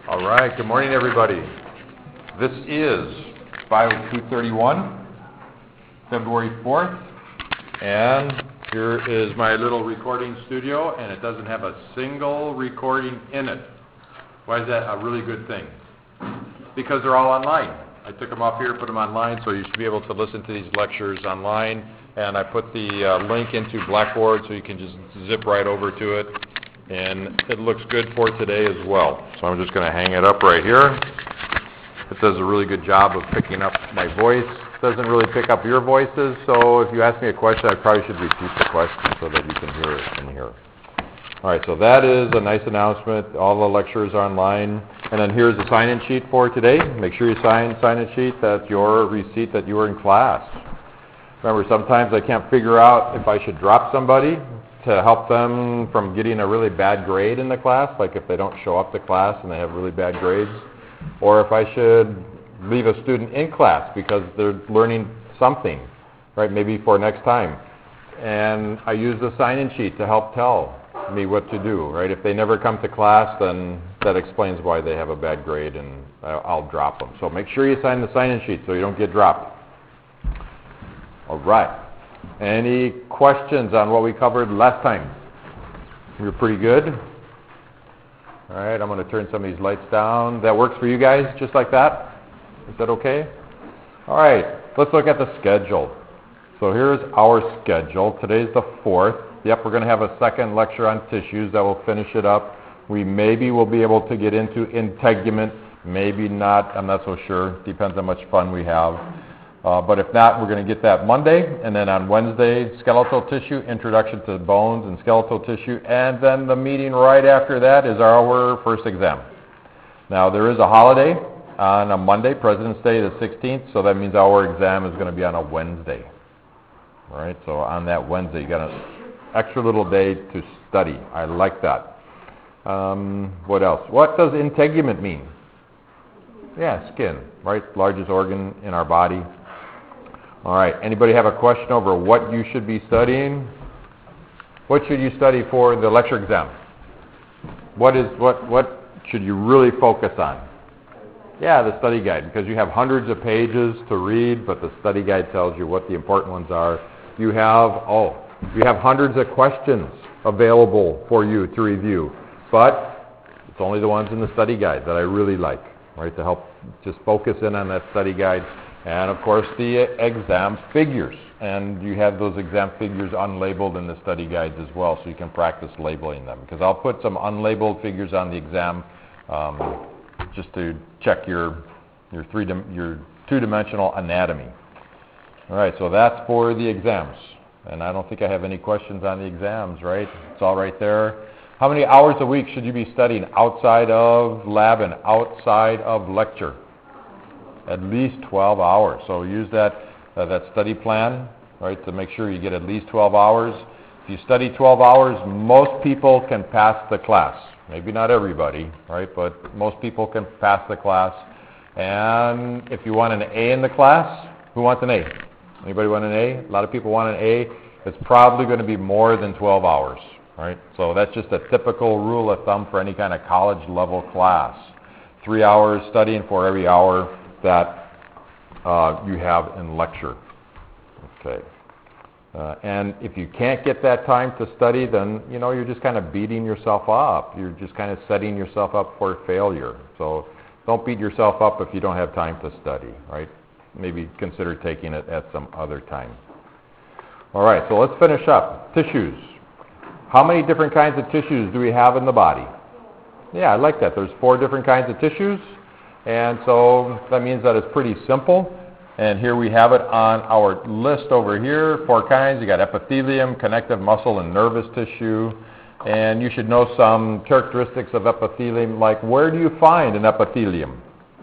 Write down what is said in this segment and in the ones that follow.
All right, good morning, everybody. This is 5/2/31, February 4th, and here is my little recording studio, and it doesn't have a single recording in it. Why is that a really good thing? Because they're all online. I took them off here, put them online, so you should be able to listen to these lectures online, and I put the link into Blackboard so you can just zip right over to it. And it looks good for today as well. So I'm just going to hang it up right here. It does a really good job of picking up my voice. It doesn't really pick up your voices, so if you ask me a question, I probably should repeat the question so that you can hear it in here. All right, so that is a nice announcement. All the lectures are online. And then here's the sign-in sheet for today. Make sure you sign-in sheet. That's your receipt that you were in class. Remember, sometimes I can't figure out if I should drop somebody to help them from getting a really bad grade in the class, like if they don't show up to class and they have really bad grades, or if I should leave a student in class because they're learning something, right, maybe for next time. And I use the sign-in sheet to help tell me what to do, right? If they never come to class, then that explains why they have a bad grade, and I'll drop them. So make sure you sign the sign-in sheet so you don't get dropped. All right. Any questions on what we covered last time? You're pretty good? All right, I'm going to turn some of these lights down. That works for you guys, just like that? Is that okay? All right, let's look at the schedule. So here's our schedule. Today's the 4th. Yep, we're going to have a second lecture on tissues that will finish it up. We maybe will be able to get into integument, maybe not. I'm not so sure. Depends how much fun we have. But if not, we're going to get that Monday, and then on Wednesday, skeletal tissue, introduction to bones and skeletal tissue, and then the meeting right after that is our first exam. Now, there is a holiday on a Monday, President's Day, the 16th, so that means our exam is going to be on a Wednesday. All right, so on that Wednesday, you got an extra little day to study. I like that. What else? What does integument mean? Yeah, skin, right? Largest organ in our body. All right, anybody have a question over what you should be studying? What should you study for the lecture exam? What should you really focus on? Yeah, the study guide, because you have hundreds of pages to read, but the study guide tells you what the important ones are. You have hundreds of questions available for you to review, but it's only the ones in the study guide that I really like, right, to help just focus in on that study guide. And, of course, the exam figures. And you have those exam figures unlabeled in the study guides as well, so you can practice labeling them. Because I'll put some unlabeled figures on the exam just to check your two-dimensional anatomy. All right, so that's for the exams. And I don't think I have any questions on the exams, right? It's all right there. How many hours a week should you be studying outside of lab and outside of lecture? At least 12 hours. So use that study plan, right, to make sure you get at least 12 hours. If you study 12 hours, most people can pass the class. Maybe not everybody, right, but most people can pass the class. And if you want an A in the class, who wants an A? Anybody want an A? A lot of people want an A. It's probably going to be more than 12 hours, right? So that's just a typical rule of thumb for any kind of college-level class. 3 hours studying for every hour that you have in lecture. Okay. And if you can't get that time to study, then, you're just kind of beating yourself up. You're just kind of setting yourself up for failure. So don't beat yourself up if you don't have time to study, right? Maybe consider taking it at some other time. All right, so let's finish up. Tissues. How many different kinds of tissues do we have in the body? Yeah, I like that. There's 4 different kinds of tissues. And so that means that it's pretty simple. And here we have it on our list over here, 4 kinds. You got epithelium, connective muscle, and nervous tissue. And you should know some characteristics of epithelium, like where do you find an epithelium?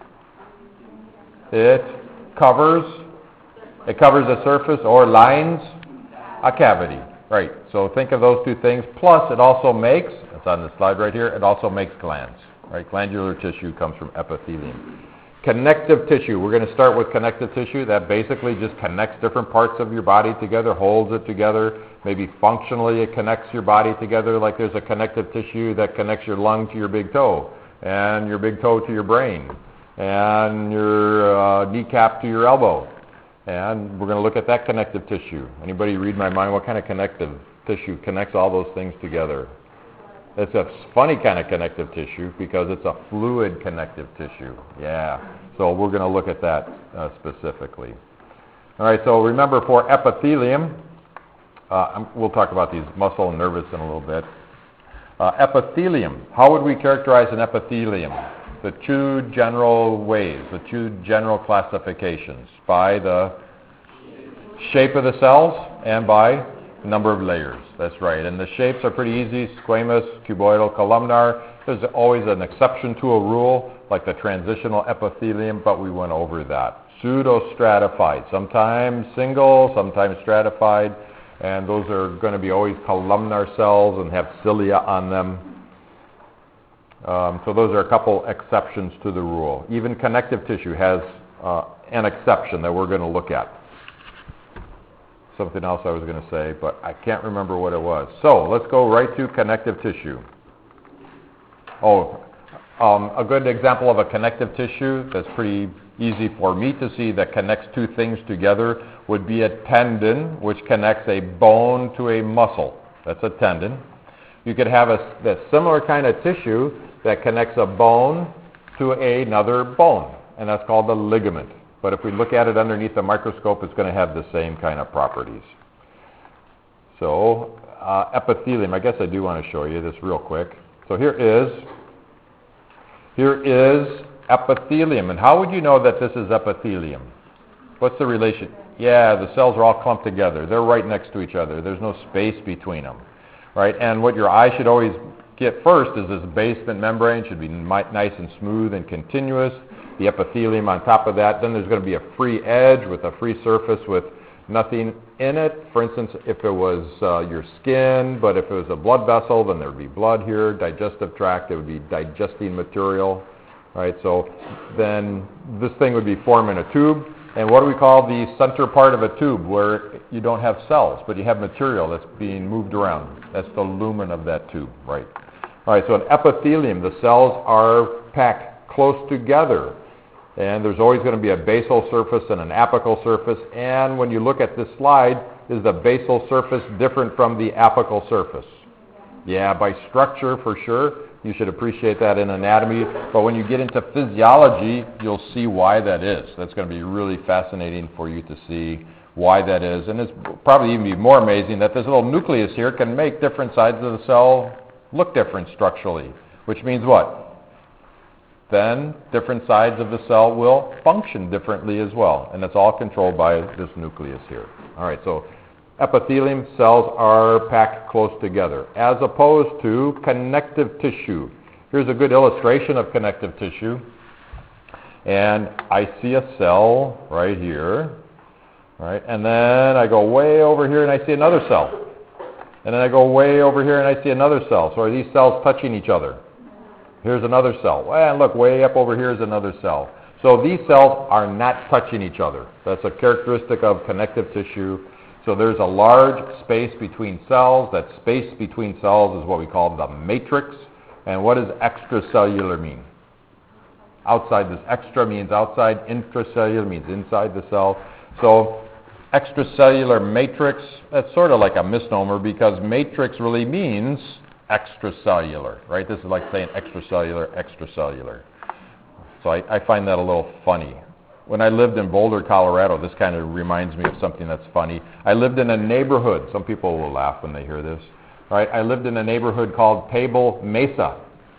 It covers a surface or lines a cavity. Right, so think of those 2 things. Plus, it also makes, it's on the slide right here, it also makes glands. Right, glandular tissue comes from epithelium. Connective tissue, we're going to start with connective tissue. That basically just connects different parts of your body together, holds it together. Maybe functionally it connects your body together, like there's a connective tissue that connects your lung to your big toe. and your big toe to your brain, and your kneecap to your elbow. And we're going to look at that connective tissue. Anybody read my mind? What kind of connective tissue connects all those things together? It's a funny kind of connective tissue because it's a fluid connective tissue. Yeah. So we're going to look at that specifically. All right. So remember, for epithelium, we'll talk about these muscle and nervous in a little bit. Epithelium. How would we characterize an epithelium? The two general ways, the two general classifications, by the shape of the cells and by number of layers. That's right. And the shapes are pretty easy: squamous, cuboidal, columnar. There's always an exception to a rule, like the transitional epithelium, but we went over that. Pseudostratified, sometimes single, sometimes stratified, and those are going to be always columnar cells and have cilia on them. So those are a couple exceptions to the rule. Even connective tissue has an exception that we're going to look at. Something else I was going to say, but I can't remember what it was. So let's go right to connective tissue. A good example of a connective tissue that's pretty easy for me to see that connects two things together would be a tendon, which connects a bone to a muscle. That's a tendon. You could have a similar kind of tissue that connects a bone to another bone, and that's called a ligament. But if we look at it underneath the microscope, it's going to have the same kind of properties. So epithelium, I guess I do want to show you this real quick. So here is epithelium. And how would you know that this is epithelium? What's the relation? Yeah, the cells are all clumped together. They're right next to each other. There's no space between them, right? And what your eye should always get first is this basement membrane should be nice and smooth and continuous. The epithelium on top of that. Then there's going to be a free edge with a free surface with nothing in it. For instance, if it was your skin, but if it was a blood vessel, then there would be blood here. Digestive tract, it would be digesting material, right? So then this thing would be forming a tube. And what do we call the center part of a tube where you don't have cells, but you have material that's being moved around? That's the lumen of that tube, right? All right, so an epithelium, the cells are packed close together. And there's always going to be a basal surface and an apical surface. And when you look at this slide, is the basal surface different from the apical surface? Yeah, by structure for sure. You should appreciate that in anatomy. But when you get into physiology, you'll see why that is. That's going to be really fascinating for you to see why that is. And it's probably even be more amazing that this little nucleus here can make different sides of the cell look different structurally. Which means what? Then different sides of the cell will function differently as well. And it's all controlled by this nucleus here. All right, so epithelium cells are packed close together, as opposed to connective tissue. Here's a good illustration of connective tissue. And I see a cell right here, right? And then I go way over here and I see another cell. And then I go way over here and I see another cell. So are these cells touching each other? Here's another cell. And look, way up over here is another cell. So these cells are not touching each other. That's a characteristic of connective tissue. So there's a large space between cells. That space between cells is what we call the matrix. And what does extracellular mean? Outside. This extra means outside. Intracellular means inside the cell. So extracellular matrix, that's sort of like a misnomer because matrix really means extracellular, right? This is like saying extracellular. So I find that a little funny. When I lived in Boulder, Colorado, this kind of reminds me of something that's funny. I lived in a neighborhood. Some people will laugh when they hear this. Right? I lived in a neighborhood called Table Mesa.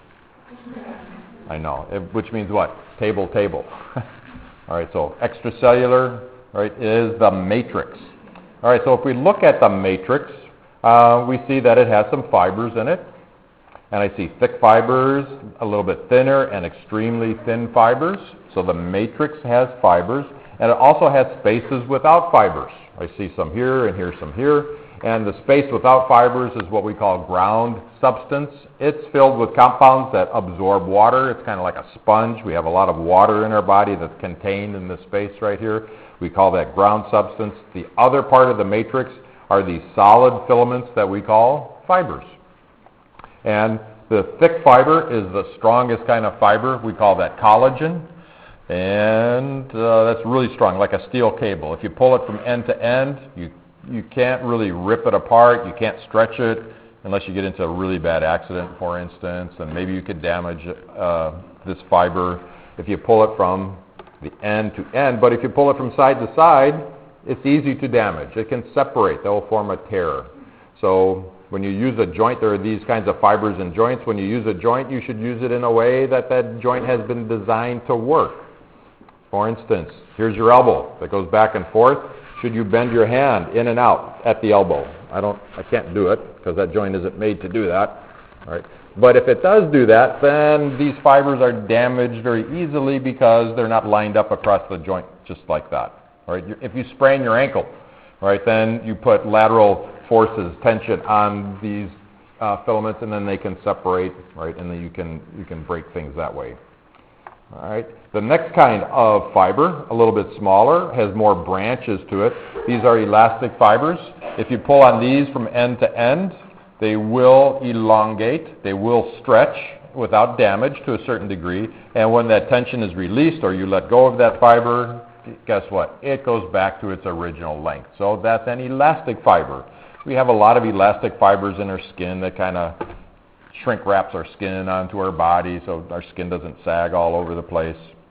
I know, which means what? Table. All right, so extracellular, right, is the matrix. All right, so if we look at the matrix, we see that it has some fibers in it. And I see thick fibers, a little bit thinner, and extremely thin fibers. So the matrix has fibers. And it also has spaces without fibers. I see some here and here, some here. And the space without fibers is what we call ground substance. It's filled with compounds that absorb water. It's kind of like a sponge. We have a lot of water in our body that's contained in this space right here. We call that ground substance. The other part of the matrix are these solid filaments that we call fibers. And The thick fiber is the strongest kind of fiber. We call that collagen. And that's really strong, like a steel cable. If you pull it from end to end, you can't really rip it apart. You can't stretch it unless you get into a really bad accident, for instance, and maybe you could damage this fiber if you pull it from the end to end. But if you pull it from side to side, it's easy to damage. It can separate. That will form a tear. So when you use a joint, there are these kinds of fibers in joints. When you use a joint, you should use it in a way that that joint has been designed to work. For instance, here's your elbow that goes back and forth. Should you bend your hand in and out at the elbow? I can't do it because that joint isn't made to do that. All right. But if it does do that, then these fibers are damaged very easily because they're not lined up across the joint just like that. All right. If you sprain your ankle, all right, then you put lateral forces, tension on these filaments, and then they can separate, right, and then you can break things that way. All right. The next kind of fiber, a little bit smaller, has more branches to it. These are elastic fibers. If you pull on these from end to end, they will elongate, they will stretch without damage to a certain degree, and when that tension is released or you let go of that fiber, guess what? It goes back to its original length. So that's an elastic fiber. We have a lot of elastic fibers in our skin that kind of shrink wraps our skin onto our body so our skin doesn't sag all over the place.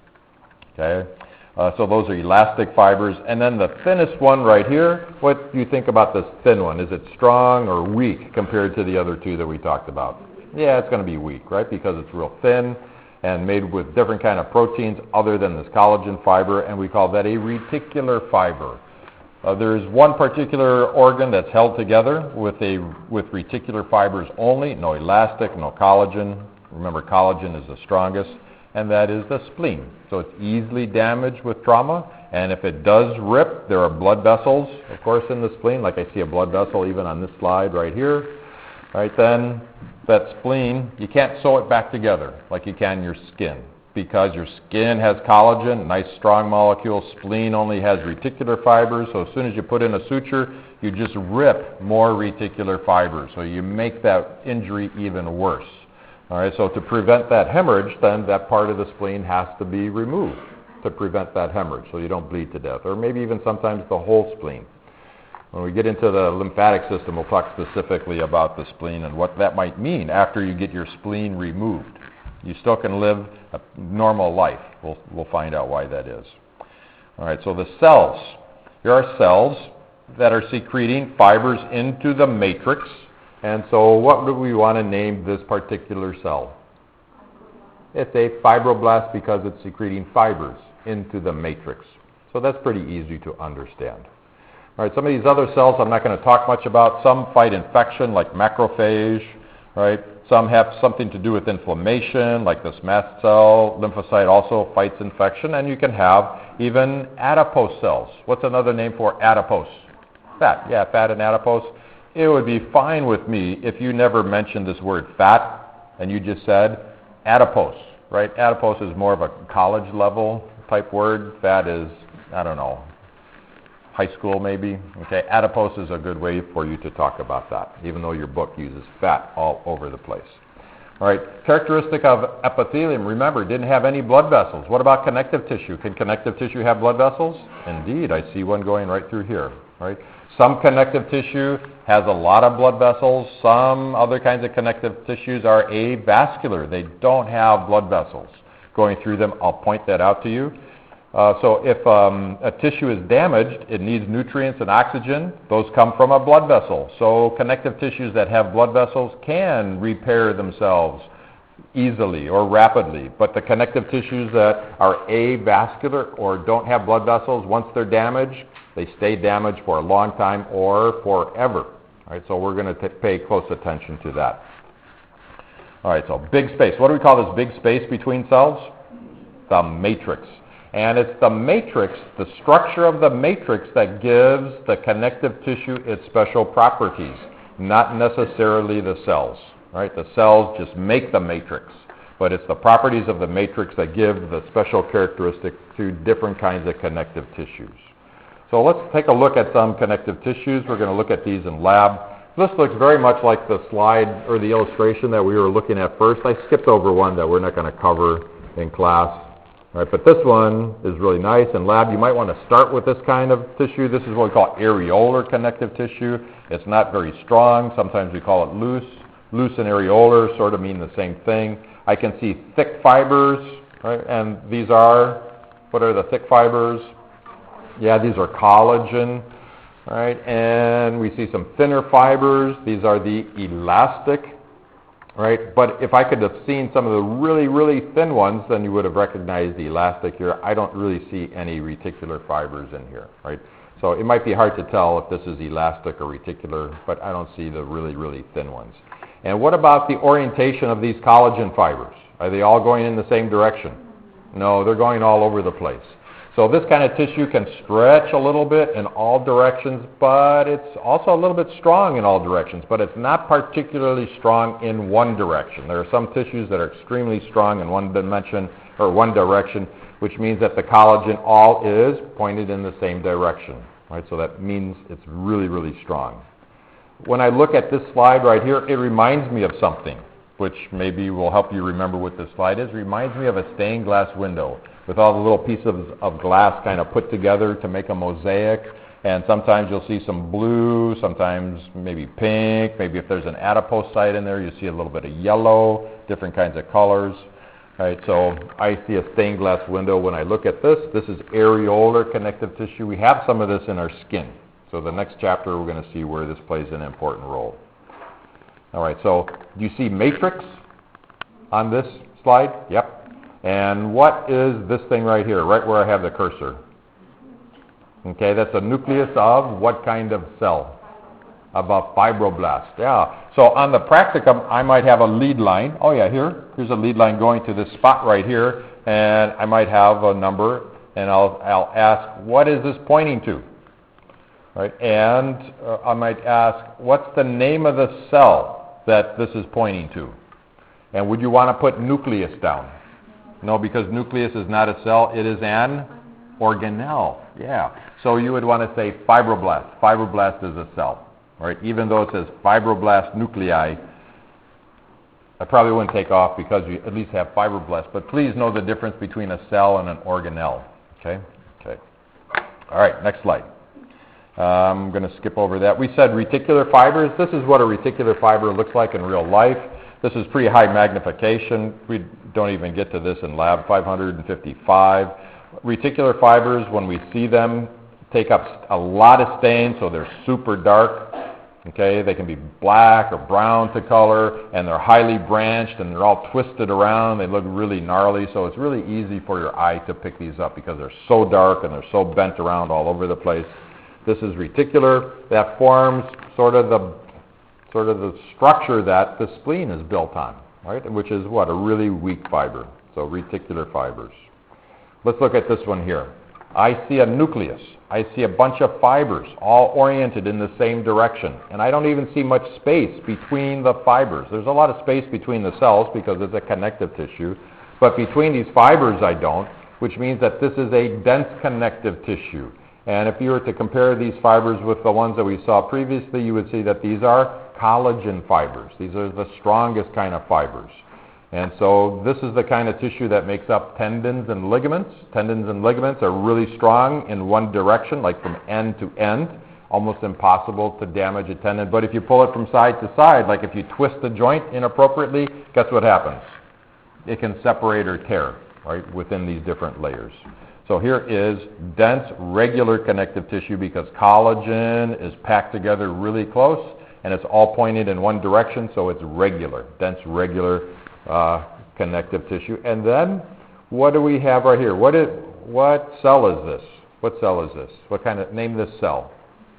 Okay, so those are elastic fibers. And then the thinnest one right here, what do you think about this thin one? Is it strong or weak compared to the other two that we talked about? Yeah, it's going to be weak, right, because it's real thin and made with different kind of proteins other than this collagen fiber, and we call that a reticular fiber. There's one particular organ that's held together with reticular fibers only, no elastic, no collagen. Remember, collagen is the strongest, and that is the spleen. So it's easily damaged with trauma, and if it does rip, there are blood vessels, of course, in the spleen, like I see a blood vessel even on this slide right here. Right, then that spleen, you can't sew it back together like you can your skin, because your skin has collagen, nice strong molecule. Spleen only has reticular fibers, so as soon as you put in a suture, you just rip more reticular fibers, so you make that injury even worse. All right, so to prevent that hemorrhage, then that part of the spleen has to be removed to prevent that hemorrhage so you don't bleed to death, or maybe even sometimes the whole spleen. When we get into the lymphatic system, we'll talk specifically about the spleen and what that might mean after you get your spleen removed. You still can live a normal life. We'll find out why that is. All right, so the cells. Here are cells that are secreting fibers into the matrix. And so what do we want to name this particular cell? It's a fibroblast because it's secreting fibers into the matrix. So that's pretty easy to understand. All right, some of these other cells I'm not going to talk much about. Some fight infection, like macrophage, right? Some have something to do with inflammation, like this mast cell. Lymphocyte also fights infection, and you can have even adipose cells. What's another name for adipose? Fat. Yeah, fat and adipose. It would be fine with me if you never mentioned this word fat, and you just said adipose, right? Adipose is more of a college level type word. Fat is, I don't know, high school maybe. Okay, adipose is a good way for you to talk about that, even though your book uses fat all over the place. All right, characteristic of epithelium, remember, didn't have any blood vessels. What about connective tissue? Can connective tissue have blood vessels? Indeed, I see one going right through here. Right? Some connective tissue has a lot of blood vessels. Some other kinds of connective tissues are avascular. They don't have blood vessels going through them. I'll point that out to you. So if a tissue is damaged, it needs nutrients and oxygen. Those come from a blood vessel. So connective tissues that have blood vessels can repair themselves easily or rapidly. But the connective tissues that are avascular or don't have blood vessels, once they're damaged, they stay damaged for a long time or forever. All right, so we're going to pay close attention to that. All right, so big space. What do we call this big space between cells? The matrix. And it's the matrix, the structure of the matrix, that gives the connective tissue its special properties, not necessarily the cells. Right? The cells just make the matrix, but it's the properties of the matrix that give the special characteristic to different kinds of connective tissues. So let's take a look at some connective tissues. We're going to look at these in lab. This looks very much like the slide or the illustration that we were looking at first. I skipped over one that we're not going to cover in class. All right, but this one is really nice. In lab, you might want to start with this kind of tissue. This is what we call areolar connective tissue. It's not very strong. Sometimes we call it loose. Loose and areolar sort of mean the same thing. I can see thick fibers, right? And these are, what are the thick fibers? Yeah, these are collagen, right? And we see some thinner fibers. These are the elastic, right? But if I could have seen some of the really, really thin ones, then you would have recognized the elastic here. I don't really see any reticular fibers in here, right? So it might be hard to tell if this is elastic or reticular, but I don't see the really, really thin ones. And what about the orientation of these collagen fibers? Are they all going in the same direction? No, they're going all over the place. So this kind of tissue can stretch a little bit in all directions, but it's also a little bit strong in all directions, but it's not particularly strong in one direction. There are some tissues that are extremely strong in one dimension or one direction, which means that the collagen all is pointed in the same direction, right? So that means it's really, really strong. When I look at this slide right here, it reminds me of something, which maybe will help you remember what this slide is. It reminds me of a stained glass window with all the little pieces of glass kind of put together to make a mosaic. And sometimes you'll see some blue, sometimes maybe pink, maybe if there's an adipocyte in there, you see a little bit of yellow, different kinds of colors. Right, so I see a stained glass window when I look at this. This is areolar connective tissue. We have some of this in our skin. So the next chapter, we're going to see where this plays an important role. All right, so do you see matrix on this slide? Yep. And what is this thing right here, right where I have the cursor? Okay, that's a nucleus of what kind of cell? Of a fibroblast. Yeah. So on the practicum, I might have a lead line. Oh yeah, here's a lead line going to this spot right here, and I might have a number, and I'll ask, what is this pointing to? Right, and I might ask, what's the name of the cell that this is pointing to? And would you want to put nucleus down? No, because nucleus is not a cell, it is an organelle. Yeah. So you would want to say fibroblast. Fibroblast is a cell. Right? Even though it says fibroblast nuclei, I probably wouldn't take off because you at least have fibroblasts. But please know the difference between a cell and an organelle. Okay? Okay. All right, next slide. I'm going to skip over that. We said reticular fibers. This is what a reticular fiber looks like in real life. This is pretty high magnification. We don't even get to this in lab, 555. Reticular fibers, when we see them, take up a lot of stain, so they're super dark. Okay, they can be black or brown to color, and they're highly branched, and they're all twisted around. They look really gnarly, so it's really easy for your eye to pick these up because they're so dark and they're so bent around all over the place. This is reticular. That forms sort of the structure that the spleen is built on, right? Which is what? A really weak fiber. So reticular fibers. Let's look at this one here. I see a nucleus. I see a bunch of fibers all oriented in the same direction. And I don't even see much space between the fibers. There's a lot of space between the cells because it's a connective tissue. But between these fibers I don't, which means that this is a dense connective tissue. And if you were to compare these fibers with the ones that we saw previously, you would see that these are collagen fibers. These are the strongest kind of fibers. And so this is the kind of tissue that makes up tendons and ligaments. Tendons and ligaments are really strong in one direction, like from end to end. Almost impossible to damage a tendon. But if you pull it from side to side, like if you twist the joint inappropriately, guess what happens? It can separate or tear, right, within these different layers. So here is dense, regular connective tissue because collagen is packed together really close, and it's all pointed in one direction, so it's regular, dense, regular connective tissue. And then what do we have right here? What cell is this? What cell is this? What kind of, name this cell?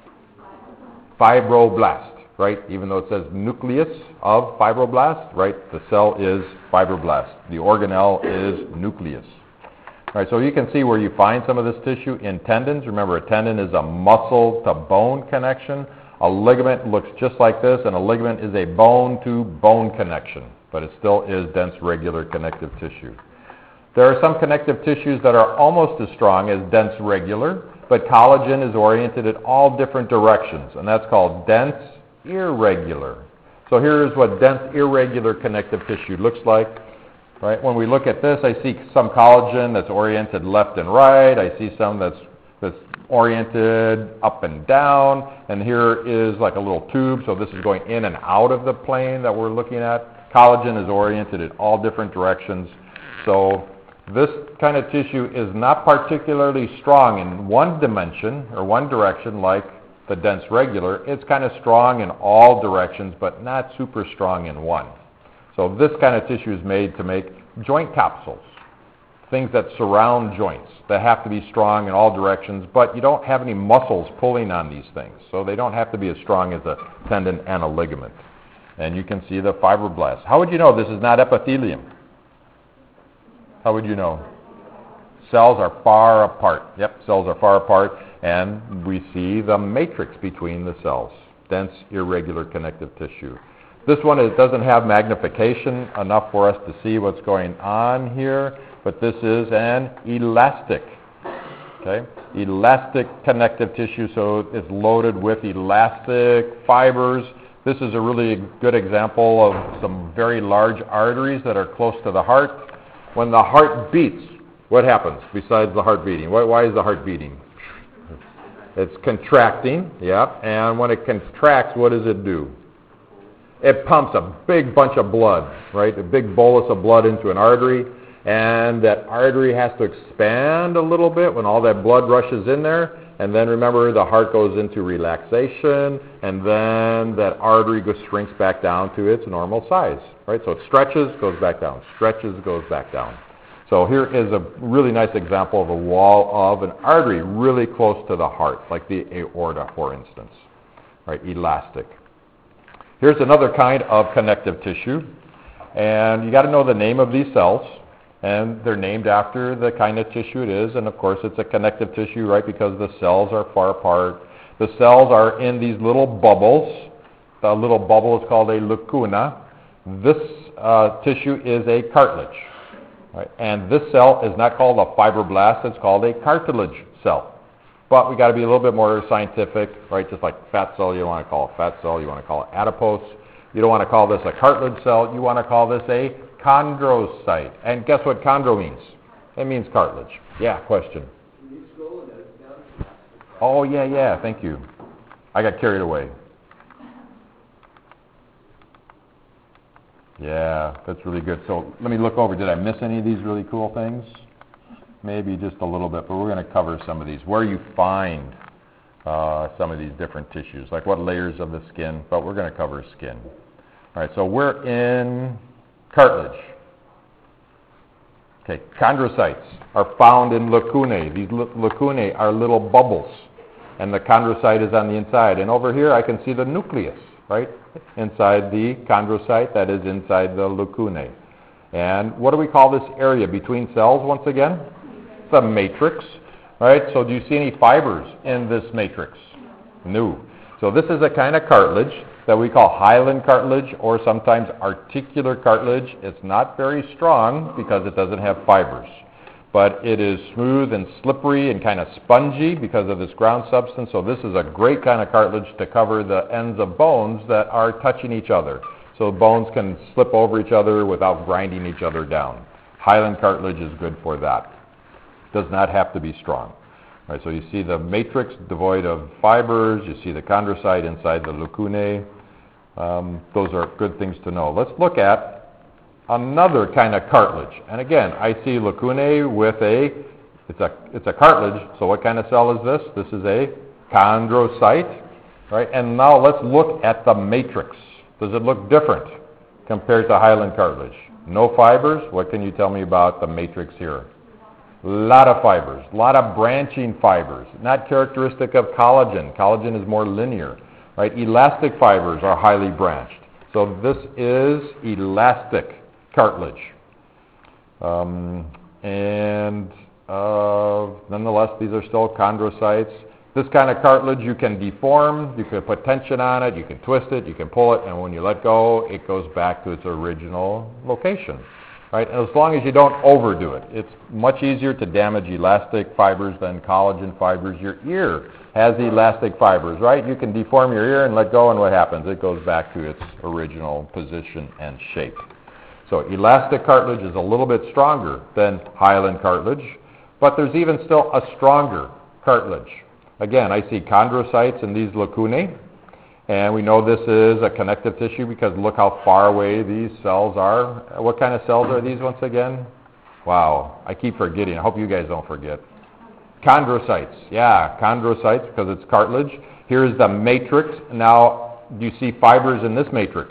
Fibroblast, right? Even though it says nucleus of fibroblast, right? The cell is fibroblast. The organelle is nucleus. All right, so you can see where you find some of this tissue in tendons. Remember, a tendon is a muscle to bone connection. A ligament looks just like this, and a ligament is a bone to bone connection, but it still is dense, regular connective tissue. There are some connective tissues that are almost as strong as dense, regular, but collagen is oriented in all different directions, and that's called dense, irregular. So here's what dense irregular connective tissue looks like. Right? When we look at this, I see some collagen that's oriented left and right. I see some that's oriented up and down. And here is like a little tube, so this is going in and out of the plane that we're looking at. Collagen is oriented in all different directions. So this kind of tissue is not particularly strong in one dimension or one direction like the dense regular. It's kind of strong in all directions, but not super strong in one. So this kind of tissue is made to make joint capsules, things that surround joints that have to be strong in all directions, but you don't have any muscles pulling on these things. So they don't have to be as strong as a tendon and a ligament. And you can see the fibroblasts. How would you know this is not epithelium? How would you know? Cells are far apart. Yep, cells are far apart, and we see the matrix between the cells, dense irregular connective tissue. This one, it doesn't have magnification enough for us to see what's going on here, but this is an elastic, okay? Elastic connective tissue, so it's loaded with elastic fibers. This is a really good example of some very large arteries that are close to the heart. When the heart beats, what happens besides the heart beating? Why is the heart beating? It's contracting, yeah, and when it contracts, what does it do? It pumps a big bunch of blood, right? A big bolus of blood into an artery, and that artery has to expand a little bit when all that blood rushes in there, and then remember the heart goes into relaxation, and then that artery shrinks back down to its normal size, right? So it stretches, goes back down, stretches, goes back down. So here is a really nice example of a wall of an artery really close to the heart, like the aorta, for instance, right? Elastic. Here's another kind of connective tissue, and you got to know the name of these cells, and they're named after the kind of tissue it is, and of course it's a connective tissue, right, because the cells are far apart. The cells are in these little bubbles. The little bubble is called a lacuna. This tissue is a cartilage, right? And this cell is not called a fibroblast, it's called a cartilage cell. But we got to be a little bit more scientific, right? Just like fat cell, you don't want to call it fat cell, you want to call it adipose. You don't want to call this a cartilage cell, you want to call this a chondrocyte. And guess what chondro means? It means cartilage. Yeah, question. Oh, yeah, thank you. I got carried away. Yeah, that's really good. So let me look over. Did I miss any of these really cool things? Maybe just a little bit, but we're going to cover some of these. Where you find some of these different tissues, like what layers of the skin, but we're going to cover skin. All right, so we're in cartilage. Okay, chondrocytes are found in lacunae. These lacunae are little bubbles, and the chondrocyte is on the inside. And over here I can see the nucleus, right, inside the chondrocyte that is inside the lacunae. And what do we call this area between cells once again? The matrix, right? So do you see any fibers in this matrix? No. So this is a kind of cartilage that we call hyaline cartilage or sometimes articular cartilage. It's not very strong because it doesn't have fibers, but it is smooth and slippery and kind of spongy because of this ground substance. So this is a great kind of cartilage to cover the ends of bones that are touching each other. So bones can slip over each other without grinding each other down. Hyaline cartilage is good for that. Does not have to be strong. All right, so you see the matrix devoid of fibers. You see the chondrocyte inside the lacunae. Those are good things to know. Let's look at another kind of cartilage. And again, I see lacunae with it's a cartilage. So what kind of cell is this? This is a chondrocyte. Right? And now let's look at the matrix. Does it look different compared to hyaline cartilage? No fibers. What can you tell me about the matrix here? A lot of fibers, a lot of branching fibers, not characteristic of collagen. Collagen is more linear, right? Elastic fibers are highly branched. So this is elastic cartilage. Nonetheless, these are still chondrocytes. This kind of cartilage you can deform, you can put tension on it, you can twist it, you can pull it, and when you let go, it goes back to its original location. right? And as long as you don't overdo it. It's much easier to damage elastic fibers than collagen fibers. Your ear has elastic fibers, right? You can deform your ear and let go, and what happens? It goes back to its original position and shape. So elastic cartilage is a little bit stronger than hyaline cartilage, but there's even still a stronger cartilage. Again, I see chondrocytes in these lacunae, and we know this is a connective tissue because look how far away these cells are. What kind of cells are these once again? Wow, I keep forgetting. I hope you guys don't forget. Chondrocytes. Yeah, chondrocytes because it's cartilage. Here's the matrix. Now, do you see fibers in this matrix?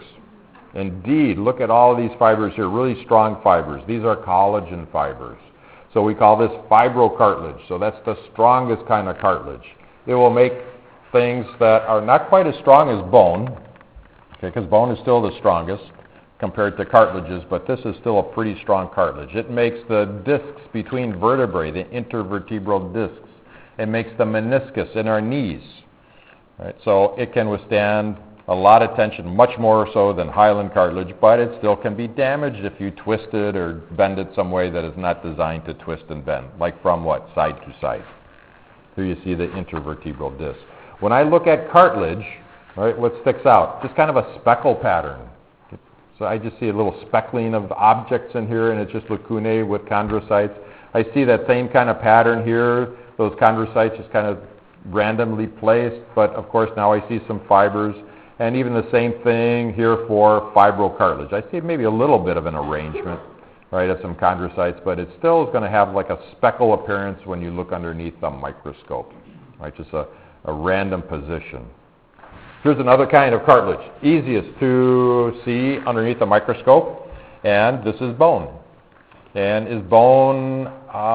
Indeed, look at all of these fibers here, really strong fibers. These are collagen fibers. So we call this fibrocartilage. So that's the strongest kind of cartilage. It will make things that are not quite as strong as bone, okay, because bone is still the strongest compared to cartilages, but this is still a pretty strong cartilage. It makes the discs between vertebrae, the intervertebral discs. It makes the meniscus in our knees. Right? So it can withstand a lot of tension, much more so than hyaline cartilage, but it still can be damaged if you twist it or bend it some way that is not designed to twist and bend, like from what? Side to side. Here you see the intervertebral disc. When I look at cartilage, right, what sticks out? Just kind of a speckle pattern. So I just see a little speckling of objects in here, and it's just lacunae with chondrocytes. I see that same kind of pattern here, those chondrocytes just kind of randomly placed, but of course now I see some fibers. And even the same thing here for fibrocartilage. I see maybe a little bit of an arrangement, right, of some chondrocytes, but it still is going to have like a speckle appearance when you look underneath the microscope, right, just a random position. Here's another kind of cartilage, easiest to see underneath the microscope, and this is bone. And is bone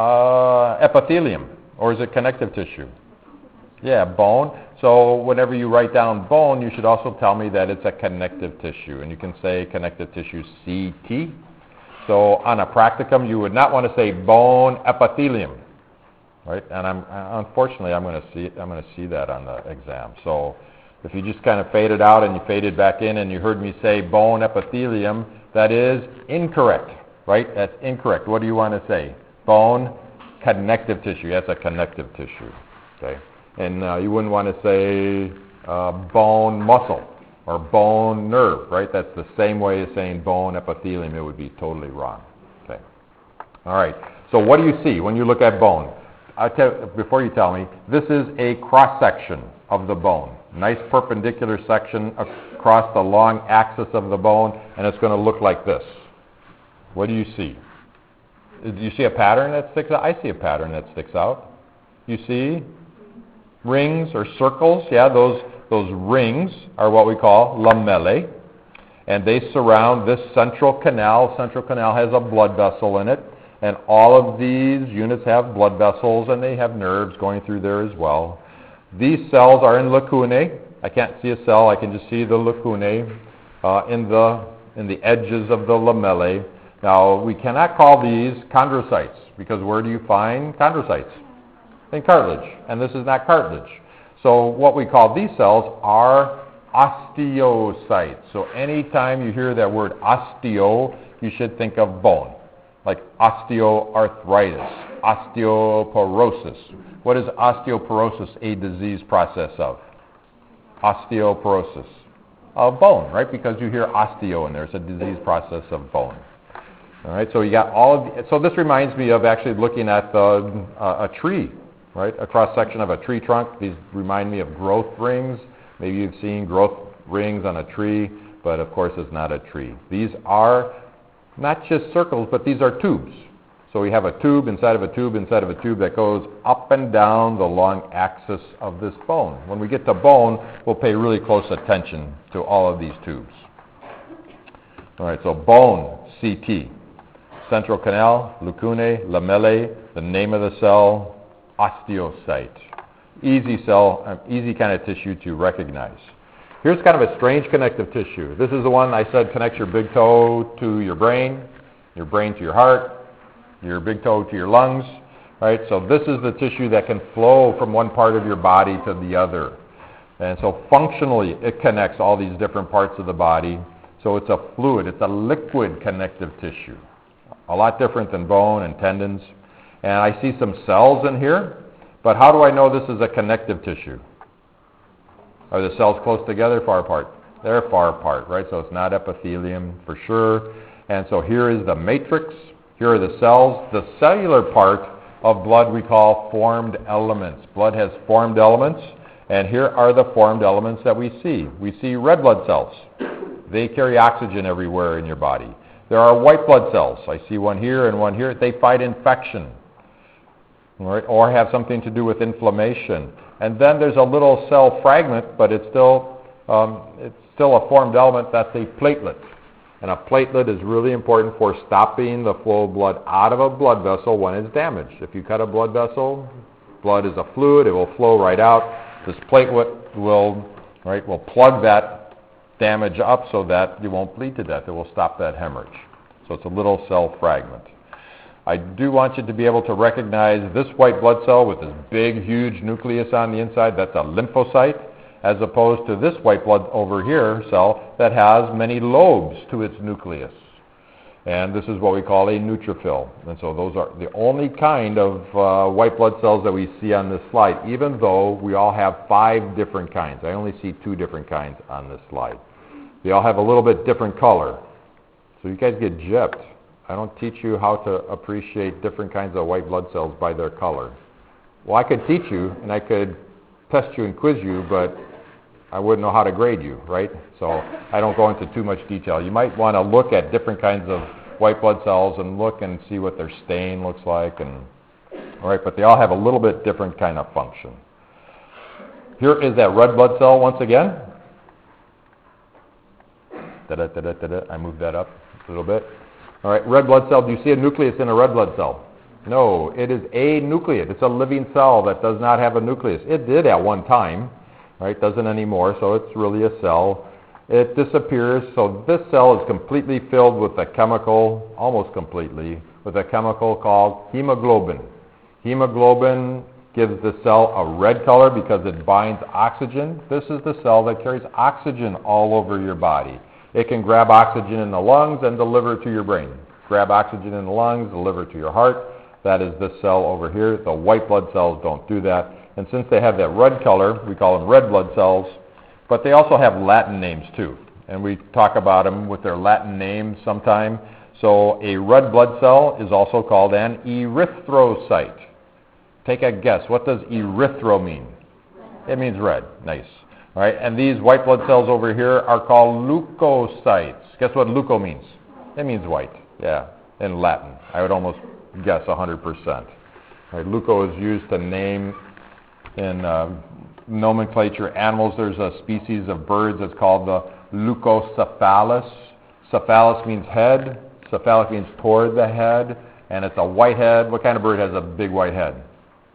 epithelium, or is it connective tissue? Yeah, bone. So whenever you write down bone, you should also tell me that it's a connective tissue. And you can say connective tissue CT. So on a practicum, you would not want to say bone epithelium, right? And unfortunately, I'm going to see that on the exam. So if you just kind of fade it out and you fade it back in and you heard me say bone epithelium, that is incorrect, right? That's incorrect. What do you want to say? Bone connective tissue. That's a connective tissue, okay? And you wouldn't want to say bone muscle or bone nerve, right? That's the same way as saying bone epithelium. It would be totally wrong. Okay. All right. So what do you see when you look at bone? Before you tell me, this is a cross-section of the bone. Nice perpendicular section across the long axis of the bone, and it's going to look like this. What do you see? Do you see a pattern that sticks out? I see a pattern that sticks out. You see rings or circles? Yeah, those rings are what we call lamellae, and they surround this central canal. Central canal has a blood vessel in it, and all of these units have blood vessels, and they have nerves going through there as well. These cells are in lacunae. I can't see a cell. I can just see the lacunae in the edges of the lamellae. Now, we cannot call these chondrocytes, because where do you find chondrocytes? In cartilage, and this is not cartilage. So what we call these cells are osteocytes. So anytime you hear that word osteo, you should think of bone, like osteoarthritis, osteoporosis. What is osteoporosis a disease process of? Osteoporosis of bone, right? Because you hear osteo and there's a disease process of bone. All right, so you got so this reminds me of actually looking at a tree. Right, a cross-section of a tree trunk. These remind me of growth rings. Maybe you've seen growth rings on a tree, but of course it's not a tree. These are not just circles, but these are tubes. So we have a tube inside of a tube inside of a tube that goes up and down the long axis of this bone. When we get to bone, we'll pay really close attention to all of these tubes. All right, so bone, CT. Central canal, lacunae, lamellae, the name of the cell, osteocyte. Easy cell, easy kind of tissue to recognize. Here's kind of a strange connective tissue. This is the one I said connects your big toe to your brain to your heart, your big toe to your lungs, right? So this is the tissue that can flow from one part of your body to the other. And so functionally, it connects all these different parts of the body. So it's a fluid, it's a liquid connective tissue. a lot different than bone and tendons. And I see some cells in here, but how do I know this is a connective tissue? Are the cells close together, far apart? They're far apart, right? So it's not epithelium for sure. And so here is the matrix. Here are the cells. The cellular part of blood we call formed elements. Blood has formed elements, and here are the formed elements that we see. We see red blood cells. They carry oxygen everywhere in your body. There are white blood cells. I see one here and one here. They fight infection, right, or have something to do with inflammation. And then there's a little cell fragment, but it's still a formed element. That's a platelet. And a platelet is really important for stopping the flow of blood out of a blood vessel when it's damaged. If you cut a blood vessel, blood is a fluid. It will flow right out. This platelet will plug that damage up so that you won't bleed to death. It will stop that hemorrhage. So it's a little cell fragment. I do want you to be able to recognize this white blood cell with this big, huge nucleus on the inside. That's a lymphocyte, as opposed to this white blood over here cell that has many lobes to its nucleus. And this is what we call a neutrophil. And so those are the only kind of white blood cells that we see on this slide, even though we all have 5 different kinds. I only see 2 different kinds on this slide. They all have a little bit different color. So you guys get gypped. I don't teach you how to appreciate different kinds of white blood cells by their color. Well, I could teach you, and I could test you and quiz you, but I wouldn't know how to grade you, right? So I don't go into too much detail. You might want to look at different kinds of white blood cells and look and see what their stain looks like, all right, but they all have a little bit different kind of function. Here is that red blood cell once again. I moved that up a little bit. All right, red blood cell. Do you see a nucleus in a red blood cell? No, it is anucleate. It's a living cell that does not have a nucleus. It did at one time, right? Doesn't anymore, so it's really a cell. It disappears, so this cell is completely filled with a chemical, almost completely, with a chemical called hemoglobin. Hemoglobin gives the cell a red color because it binds oxygen. This is the cell that carries oxygen all over your body. It can grab oxygen in the lungs and deliver it to your brain. Grab oxygen in the lungs, deliver it to your heart. That is this cell over here. The white blood cells don't do that. And since they have that red color, we call them red blood cells. But they also have Latin names too. And we talk about them with their Latin names sometime. So a red blood cell is also called an erythrocyte. Take a guess. What does erythro mean? It means red. Nice. All right, and these white blood cells over here are called leukocytes. Guess what leuco means? It means white, yeah, in Latin. I would almost guess 100%. All right, leuco is used to name in nomenclature animals. There's a species of birds that's called the leucocephalus. Cephalus means head. Cephalic means toward the head, and it's a white head. What kind of bird has a big white head?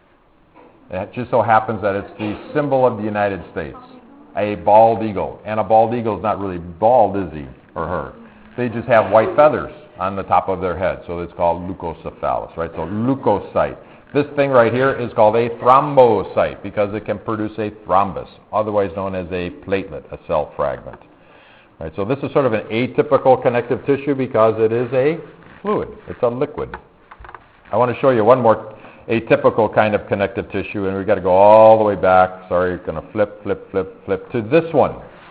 It just so happens that it's the symbol of the United States. A bald eagle. And a bald eagle is not really bald, is he or her? They just have white feathers on the top of their head. So it's called leucocephalus, right? So leukocyte. This thing right here is called a thrombocyte because it can produce a thrombus, otherwise known as a platelet, a cell fragment. Right, so this is sort of an atypical connective tissue because it is a fluid. It's a liquid. I want to show you one more atypical kind of connective tissue, and we've got to go all the way back. Sorry, going to flip to this one.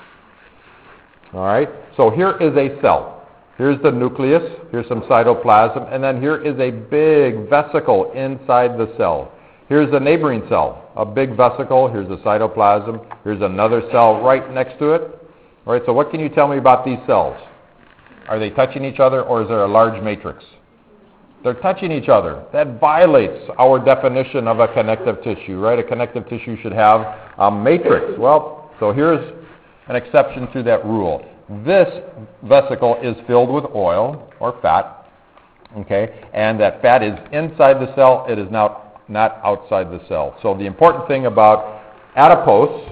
All right, so here is a cell. Here's the nucleus. Here's some cytoplasm, and then here is a big vesicle inside the cell. Here's the neighboring cell, a big vesicle. Here's the cytoplasm. Here's another cell right next to it. All right, so what can you tell me about these cells? Are they touching each other, or is there a large matrix? They're touching each other. That violates our definition of a connective tissue, right? A connective tissue should have a matrix. Well, so here's an exception to that rule. This vesicle is filled with oil or fat, okay? And that fat is inside the cell. It is not outside the cell. So the important thing about adipose,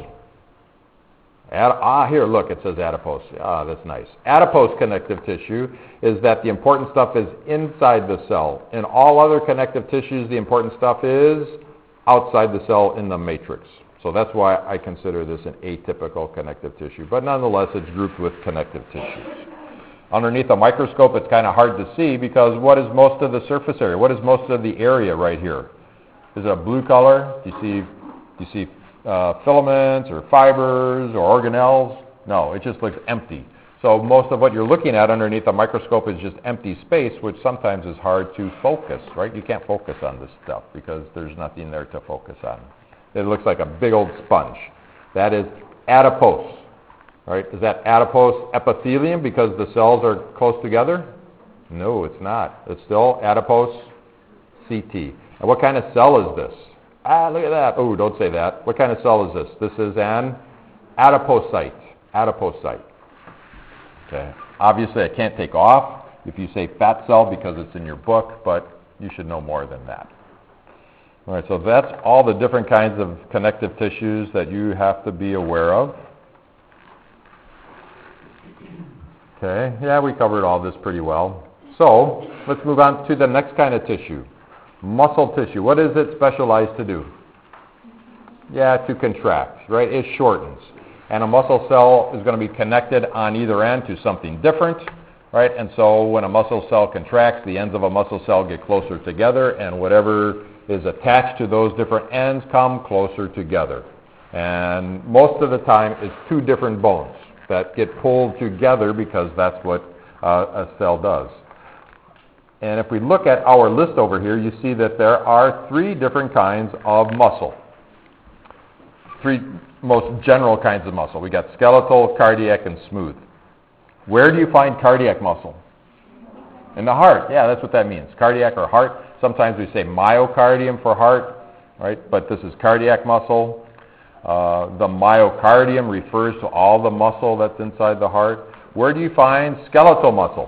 here, look, it says adipose. That's nice. Adipose connective tissue is that the important stuff is inside the cell. In all other connective tissues, the important stuff is outside the cell in the matrix. So that's why I consider this an atypical connective tissue. But nonetheless, it's grouped with connective tissues. Underneath a microscope, it's kind of hard to see because what is most of the surface area? What is most of the area right here? Is it a blue color? Do you see filaments or fibers or organelles? No, it just looks empty. So most of what you're looking at underneath a microscope is just empty space, which sometimes is hard to focus, right? You can't focus on this stuff because there's nothing there to focus on. It looks like a big old sponge. That is adipose, right? Is that adipose epithelium because the cells are close together? No, it's not. It's still adipose CT. And what kind of cell is this? Look at that. Oh, don't say that. What kind of cell is this? This is an adipocyte. Adipocyte. Okay. Obviously, I can't take off if you say fat cell because it's in your book, but you should know more than that. All right, so that's all the different kinds of connective tissues that you have to be aware of. Okay, yeah, we covered all this pretty well. So let's move on to the next kind of tissue, muscle tissue. What is it specialized to do? Yeah, to contract, right? It shortens. And a muscle cell is going to be connected on either end to something different, right? And so when a muscle cell contracts, the ends of a muscle cell get closer together, and whatever is attached to those different ends come closer together. And most of the time, it's two different bones that get pulled together because that's what a cell does. And if we look at our list over here, you see that there are three different kinds of muscle. Three most general kinds of muscle. We got skeletal, cardiac, and smooth. Where do you find cardiac muscle? In the heart. Yeah, that's what that means. Cardiac or heart. Sometimes we say myocardium for heart, right? But this is cardiac muscle. The myocardium refers to all the muscle that's inside the heart. Where do you find skeletal muscle?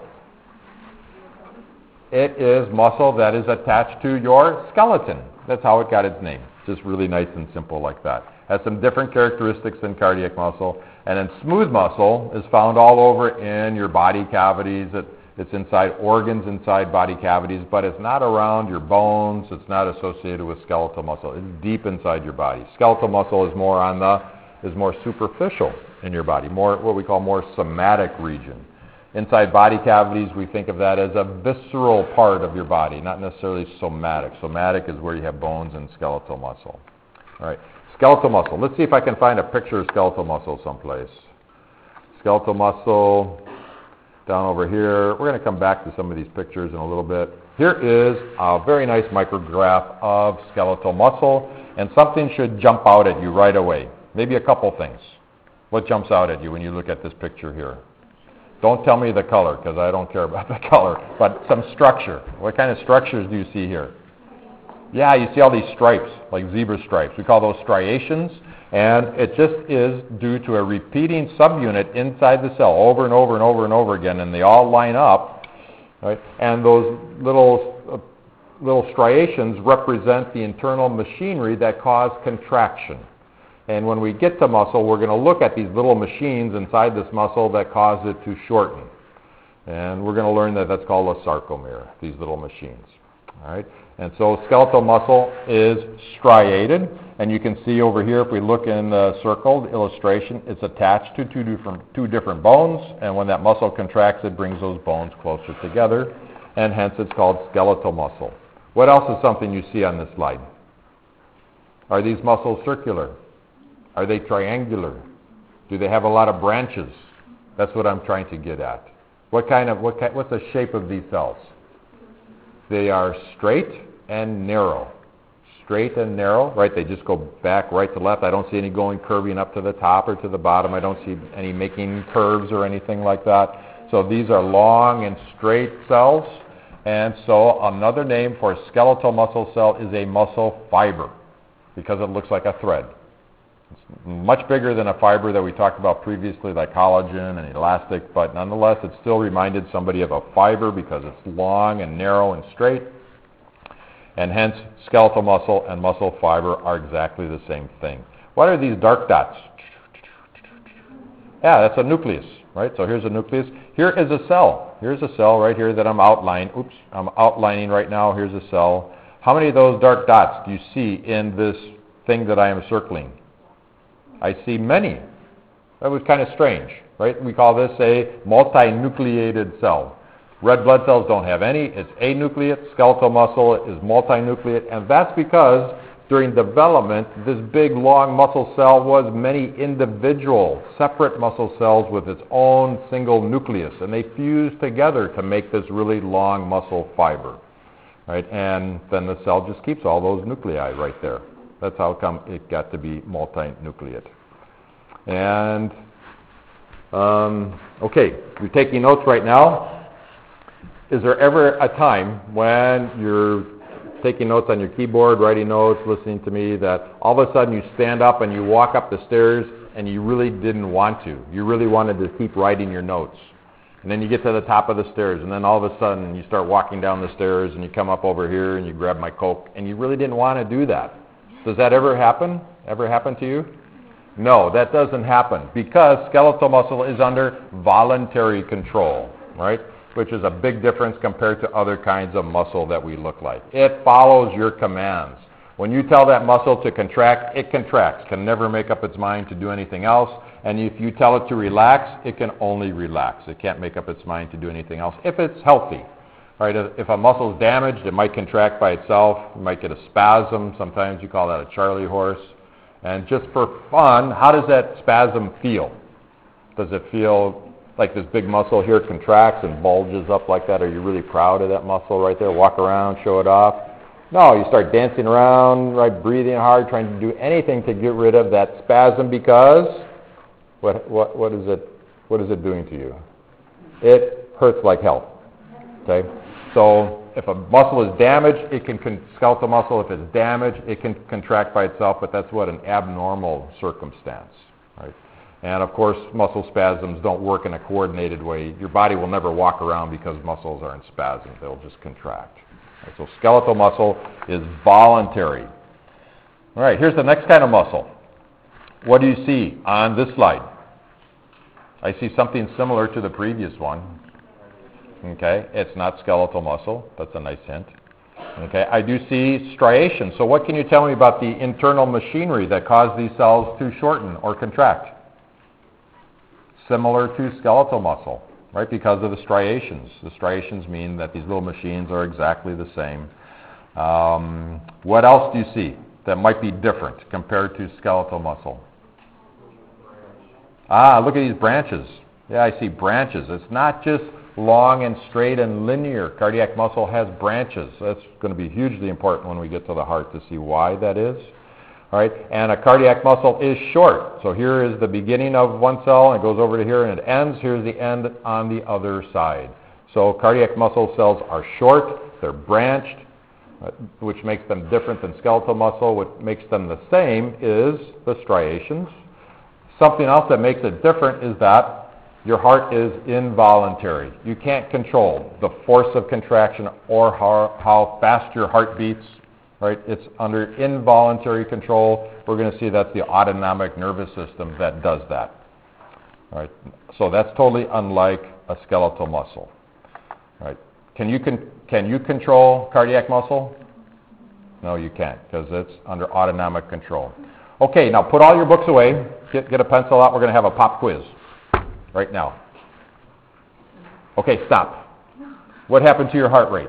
It is muscle that is attached to your skeleton. That's how it got its name. Just really nice and simple like that. Has some different characteristics than cardiac muscle. And then smooth muscle is found all over in your body cavities. It's inside organs inside body cavities, but it's not around your bones. It's not associated with skeletal muscle. It's deep inside your body. Skeletal muscle is more superficial in your body, more what we call more somatic region. Inside body cavities, we think of that as a visceral part of your body, not necessarily somatic. Somatic is where you have bones and skeletal muscle. All right. Skeletal muscle. Let's see if I can find a picture of skeletal muscle someplace. Skeletal muscle down over here. We're going to come back to some of these pictures in a little bit. Here is a very nice micrograph of skeletal muscle, and something should jump out at you right away. Maybe a couple things. What jumps out at you when you look at this picture here? Don't tell me the color, because I don't care about the color, but some structure. What kind of structures do you see here? Yeah, you see all these stripes, like zebra stripes. We call those striations, and it just is due to a repeating subunit inside the cell over and over and over and over again, and they all line up, right? And those little striations represent the internal machinery that cause contraction. And when we get to muscle, we're going to look at these little machines inside this muscle that cause it to shorten. And we're going to learn that that's called a sarcomere, these little machines. All right? And so skeletal muscle is striated, and you can see over here, if we look in the circled illustration, it's attached to two different bones, and when that muscle contracts, it brings those bones closer together, and hence it's called skeletal muscle. What else is something you see on this slide? Are these muscles circular? Are they triangular? Do they have a lot of branches? That's what I'm trying to get at. What's the shape of these cells? They are straight and narrow. Straight and narrow, right? They just go back right to left. I don't see any curving up to the top or to the bottom. I don't see any making curves or anything like that. So these are long and straight cells. And so another name for a skeletal muscle cell is a muscle fiber because it looks like a thread. It's much bigger than a fiber that we talked about previously, like collagen and elastic, but nonetheless, it still reminded somebody of a fiber because it's long and narrow and straight, and hence skeletal muscle and muscle fiber are exactly the same thing. What are these dark dots? Yeah, that's a nucleus, right? So here's a nucleus. Here is a cell. Here's a cell right here that I'm outlining. I'm outlining right now. Here's a cell. How many of those dark dots do you see in this thing that I am circling? I see many. That was kind of strange. right? We call this a multinucleated cell. Red blood cells don't have any. It's anucleate. Skeletal muscle is multinucleate, and that's because during development, this big, long muscle cell was many individual, separate muscle cells with its own single nucleus, and they fused together to make this really long muscle fiber, right? And then the cell just keeps all those nuclei right there. That's how come it got to be multinucleate. And, okay, you're taking notes right now. Is there ever a time when you're taking notes on your keyboard, writing notes, listening to me, that all of a sudden you stand up and you walk up the stairs and you really didn't want to? You really wanted to keep writing your notes. And then you get to the top of the stairs, and then all of a sudden you start walking down the stairs and you come up over here and you grab my Coke, and you really didn't want to do that. Does that ever happen? Ever happen to you? No, that doesn't happen, because skeletal muscle is under voluntary control, right? Which is a big difference compared to other kinds of muscle that we look like. It follows your commands. When you tell that muscle to contract, it contracts, can never make up its mind to do anything else. And if you tell it to relax, it can only relax. It can't make up its mind to do anything else if it's healthy. Right? If a muscle is damaged, it might contract by itself. You might get a spasm. Sometimes you call that a Charlie horse. And just for fun, how does that spasm feel? Does it feel like this big muscle here contracts and bulges up like that? Are you really proud of that muscle right there? Walk around, show it off? No, you start dancing around, right, breathing hard, trying to do anything to get rid of that spasm, because what is it doing to you? It hurts like hell. Okay? So if a muscle is damaged, skeletal muscle, if it's damaged, it can contract by itself, but that's an abnormal circumstance, right? And of course, muscle spasms don't work in a coordinated way. Your body will never walk around because muscles are in spasm. They'll just contract. Right, so skeletal muscle is voluntary. All right, here's the next kind of muscle. What do you see on this slide? I see something similar to the previous one. Okay, it's not skeletal muscle. That's a nice hint. Okay, I do see striations. So what can you tell me about the internal machinery that cause these cells to shorten or contract? Similar to skeletal muscle, right, because of the striations. The striations mean that these little machines are exactly the same. What else do you see that might be different compared to skeletal muscle? Look at these branches. Yeah, I see branches. It's not just long and straight and linear. Cardiac muscle has branches. That's going to be hugely important when we get to the heart to see why that is. All right, and a cardiac muscle is short. So here is the beginning of one cell, and it goes over to here, and it ends. Here's the end on the other side. So cardiac muscle cells are short. They're branched, which makes them different than skeletal muscle. What makes them the same is the striations. Something else that makes it different is that your heart is involuntary. You can't control the force of contraction or how fast your heart beats. Right? It's under involuntary control. We're going to see that's the autonomic nervous system that does that. All right? So that's totally unlike a skeletal muscle. All right? Can you control cardiac muscle? No, you can't, because it's under autonomic control. Okay, now put all your books away. Get a pencil out. We're going to have a pop quiz right now. Okay, stop. What happened to your heart rate?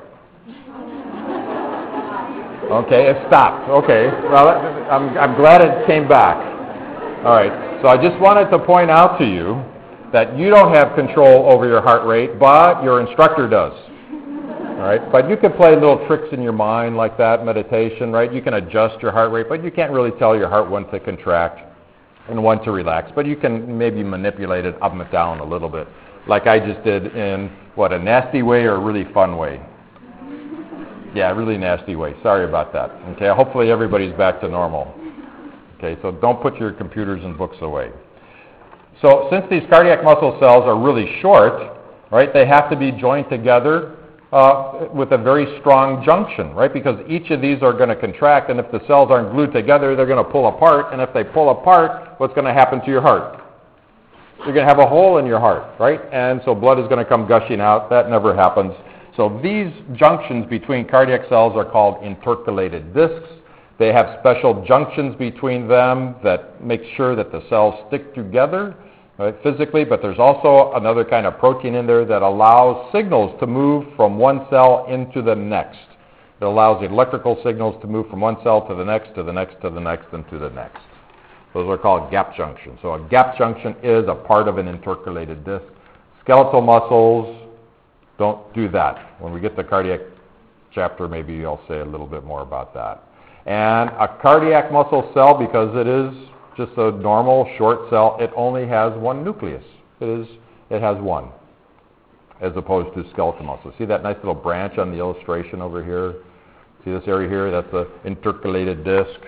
Okay, it stopped. Okay, well, I'm glad it came back. All right, so I just wanted to point out to you that you don't have control over your heart rate, but your instructor does. All right, but you can play little tricks in your mind like that, meditation, right? You can adjust your heart rate, but you can't really tell your heart when to contract and when to relax. But you can maybe manipulate it up and down a little bit, like I just did in, a nasty way or a really fun way? Yeah, really nasty way. Sorry about that. Okay, hopefully everybody's back to normal. Okay, so don't put your computers and books away. So since these cardiac muscle cells are really short, right, they have to be joined together with a very strong junction, right, because each of these are going to contract, and if the cells aren't glued together, they're going to pull apart, and if they pull apart, what's going to happen to your heart? You're going to have a hole in your heart, right, and so blood is going to come gushing out. That never happens. So these junctions between cardiac cells are called intercalated discs. They have special junctions between them that make sure that the cells stick together right, physically, but there's also another kind of protein in there that allows signals to move from one cell into the next. It allows the electrical signals to move from one cell to the next, to the next, to the next, and to the next. Those are called gap junctions. So a gap junction is a part of an intercalated disc. Skeletal muscles don't do that. When we get to the cardiac chapter, maybe I'll say a little bit more about that. And a cardiac muscle cell, because it is just a normal short cell, it only has one nucleus. It has one, as opposed to skeletal muscle. See that nice little branch on the illustration over here? See this area here? That's an intercalated disc.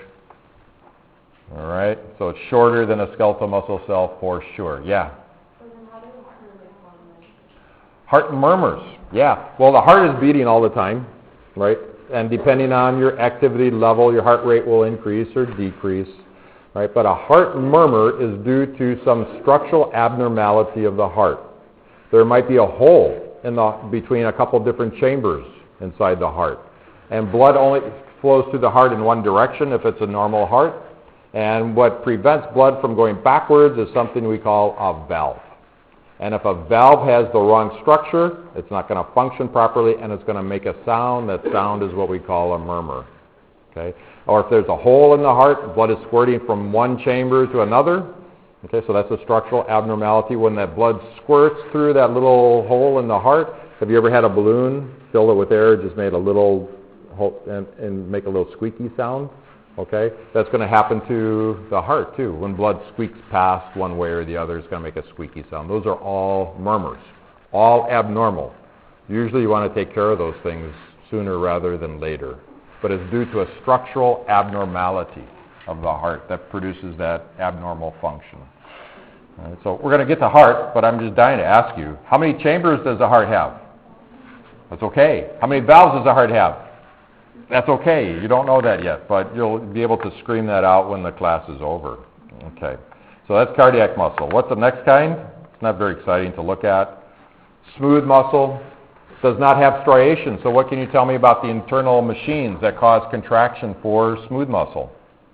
All right, so it's shorter than a skeletal muscle cell for sure. Yeah. So then how does it murmur? Heart murmurs. Yeah. Well, the heart is beating all the time, right? And depending on your activity level, your heart rate will increase or decrease, right? But a heart murmur is due to some structural abnormality of the heart. There might be a hole between a couple different chambers inside the heart. And blood only flows through the heart in one direction if it's a normal heart. And what prevents blood from going backwards is something we call a valve. And if a valve has the wrong structure, it's not going to function properly, and it's going to make a sound. That sound is what we call a murmur. Okay? Or if there's a hole in the heart, blood is squirting from one chamber to another. Okay, so that's a structural abnormality. When that blood squirts through that little hole in the heart, have you ever had a balloon, filled it with air, just made a little hole and make a little squeaky sound? Okay, that's going to happen to the heart too. When blood squeaks past one way or the other, it's going to make a squeaky sound. Those are all murmurs, all abnormal. Usually you want to take care of those things sooner rather than later. But it's due to a structural abnormality of the heart that produces that abnormal function. All right, so we're going to get to heart, but I'm just dying to ask you, how many chambers does the heart have? That's okay. How many valves does the heart have? That's okay. You don't know that yet, but you'll be able to scream that out when the class is over. Okay. So that's cardiac muscle. What's the next kind? It's not very exciting to look at. Smooth muscle does not have striations. So what can you tell me about the internal machines that cause contraction for smooth muscle?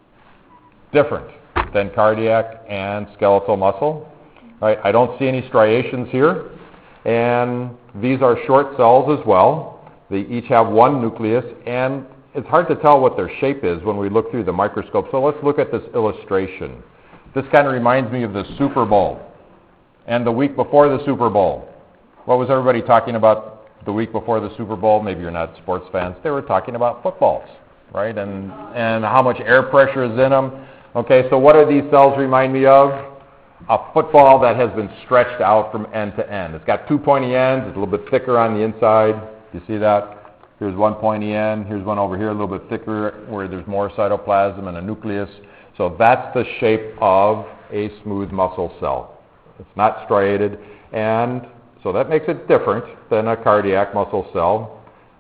Different than cardiac and skeletal muscle. Right? I don't see any striations here. And these are short cells as well. They each have one nucleus, and it's hard to tell what their shape is when we look through the microscope. So let's look at this illustration. This kind of reminds me of the Super Bowl and the week before the Super Bowl. What was everybody talking about the week before the Super Bowl? Maybe you're not sports fans. They were talking about footballs, right? And how much air pressure is in them. Okay, so what do these cells remind me of? A football that has been stretched out from end to end. It's got two pointy ends. It's a little bit thicker on the inside. You see that? Here's one pointy end. Here's one over here, a little bit thicker, where there's more cytoplasm and a nucleus. So that's the shape of a smooth muscle cell. It's not striated, and so that makes it different than a cardiac muscle cell.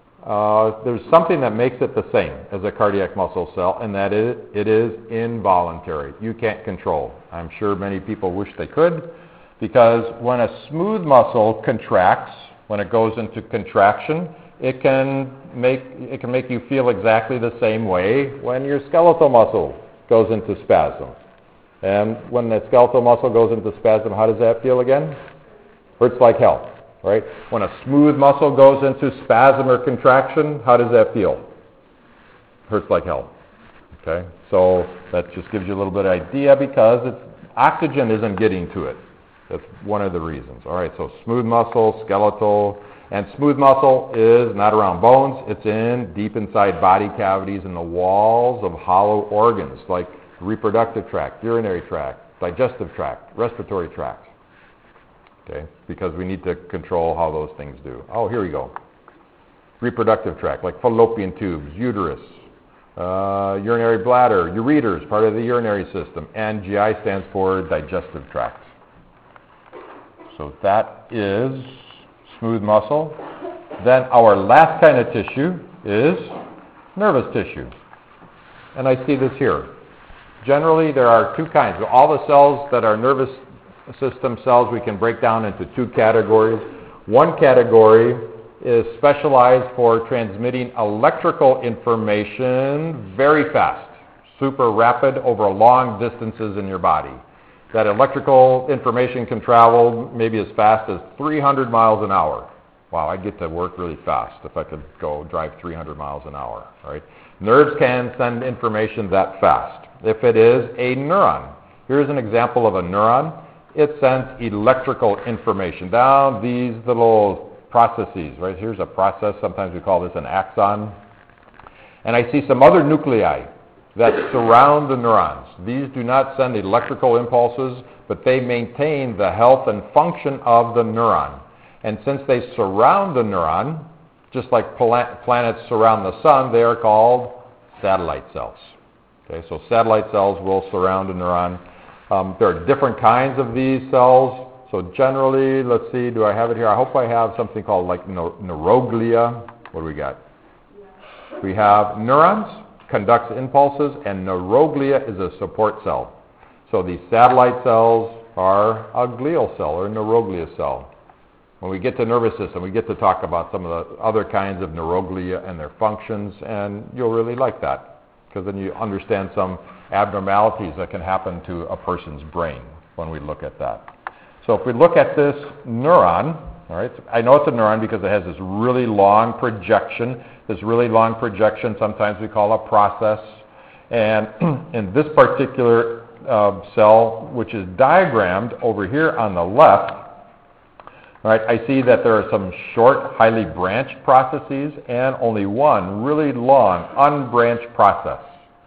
There's something that makes it the same as a cardiac muscle cell, and that is it is involuntary. You can't control. I'm sure many people wish they could, because when a smooth muscle contracts, when it goes into contraction, it can make you feel exactly the same way when your skeletal muscle goes into spasm. And when the skeletal muscle goes into spasm, how does that feel again? Hurts like hell, right? When a smooth muscle goes into spasm or contraction, how does that feel? Hurts like hell. Okay? So that just gives you a little bit of idea, because oxygen isn't getting to it. That's one of the reasons. All right, so smooth muscle, skeletal, and smooth muscle is not around bones. It's deep inside body cavities in the walls of hollow organs like reproductive tract, urinary tract, digestive tract, respiratory tract. Okay, because we need to control how those things do. Oh, here we go. Reproductive tract, like fallopian tubes, uterus, urinary bladder, ureters, part of the urinary system, and GI stands for digestive tract. So that is smooth muscle. Then our last kind of tissue is nervous tissue. And I see this here. Generally, there are two kinds. All the cells that are nervous system cells we can break down into two categories. One category is specialized for transmitting electrical information very fast, super rapid over long distances in your body. that electrical information can travel maybe as fast as 300 miles an hour. Wow, I'd get to work really fast if I could go drive 300 miles an hour, right? Nerves can send information that fast. If it is a neuron, here's an example of a neuron. It sends electrical information down these little processes, right? Here's a process, sometimes we call this an axon. And I see some other nuclei that surround the neurons. These do not send electrical impulses, but they maintain the health and function of the neuron. And since they surround the neuron, just like planets surround the sun, they are called satellite cells. Okay, so satellite cells will surround a neuron. There are different kinds of these cells. So generally, let's see, do I have it here? I hope I have something called like neuroglia. What do we got? We have neurons, conducts impulses, and neuroglia is a support cell. So these satellite cells are a glial cell or neuroglia cell. When we get to nervous system, we get to talk about some of the other kinds of neuroglia and their functions, and you'll really like that, because then you understand some abnormalities that can happen to a person's brain when we look at that. So if we look at this neuron, all right, I know it's a neuron because it has this really long projection. This really long projection sometimes we call a process. And in this particular cell, which is diagrammed over here on the left, right, I see that there are some short, highly branched processes and only one really long, unbranched process.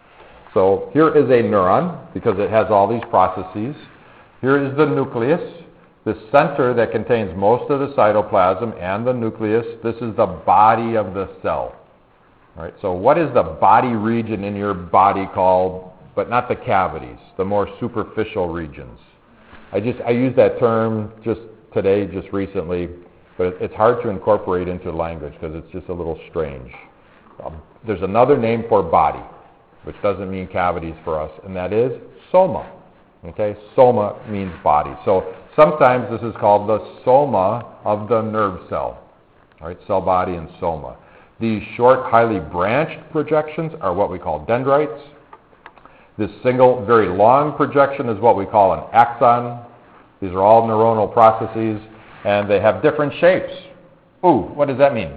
So here is a neuron because it has all these processes. Here is the nucleus, the center that contains most of the cytoplasm and the nucleus. This is the body of the cell. All right, so what is the body region in your body called, but not the cavities, the more superficial regions? I use that term just today, just recently, but it's hard to incorporate into language because it's just a little strange. There's another name for body, which doesn't mean cavities for us, and that is soma. Okay, soma means body. So sometimes this is called the soma of the nerve cell. All right, cell body and soma. These short, highly branched projections are what we call dendrites. This single, very long projection is what we call an axon. These are all neuronal processes, and they have different shapes. Ooh, what does that mean?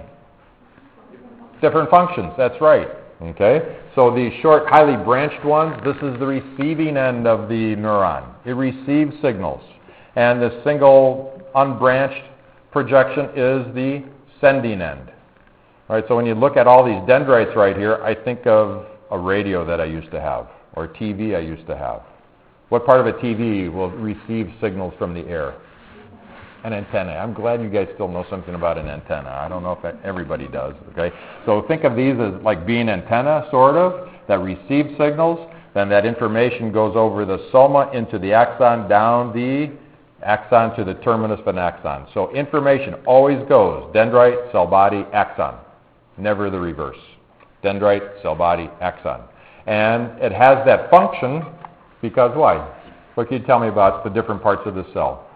Different functions, that's right. Okay, so the short, highly branched ones, this is the receiving end of the neuron. It receives signals. And the single, unbranched projection is the sending end. All right, so when you look at all these dendrites right here, I think of a radio that I used to have, or a TV I used to have. What part of a TV will receive signals from the air? An antenna. I'm glad you guys still know something about an antenna. I don't know if everybody does, okay? So think of these as like being antenna, sort of, that receive signals. Then that information goes over the soma into the axon, down the axon to the terminus of an axon. So information always goes dendrite, cell body, axon. Never the reverse. Dendrite, cell body, axon. And it has that function because why? What can you tell me about the different parts of the cell?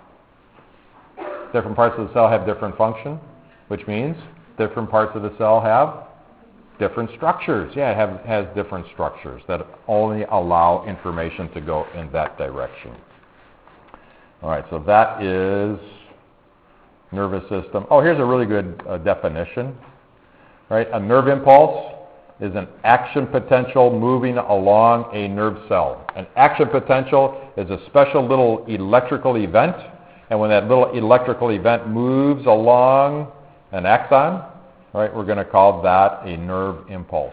Different parts of the cell have different function, which means different parts of the cell have different structures. Yeah, it has different structures that only allow information to go in that direction. All right, so that is nervous system. Oh, here's a really good definition. Right, a nerve impulse is an action potential moving along a nerve cell. An action potential is a special little electrical event, and when that little electrical event moves along an axon, right, we're going to call that a nerve impulse.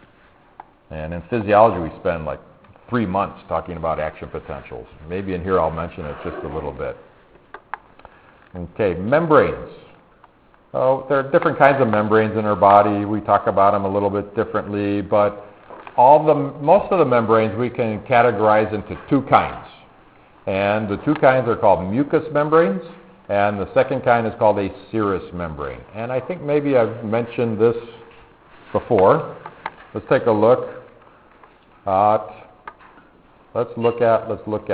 And in physiology, we spend like 3 months talking about action potentials. Maybe in here I'll mention it just a little bit. Okay, membranes. Oh, there are different kinds of membranes in our body. We talk about them a little bit differently, but most of the membranes we can categorize into two kinds. And the two kinds are called mucous membranes, and the second kind is called a serous membrane. And I think maybe I've mentioned this before. Let's take a look at, let's look at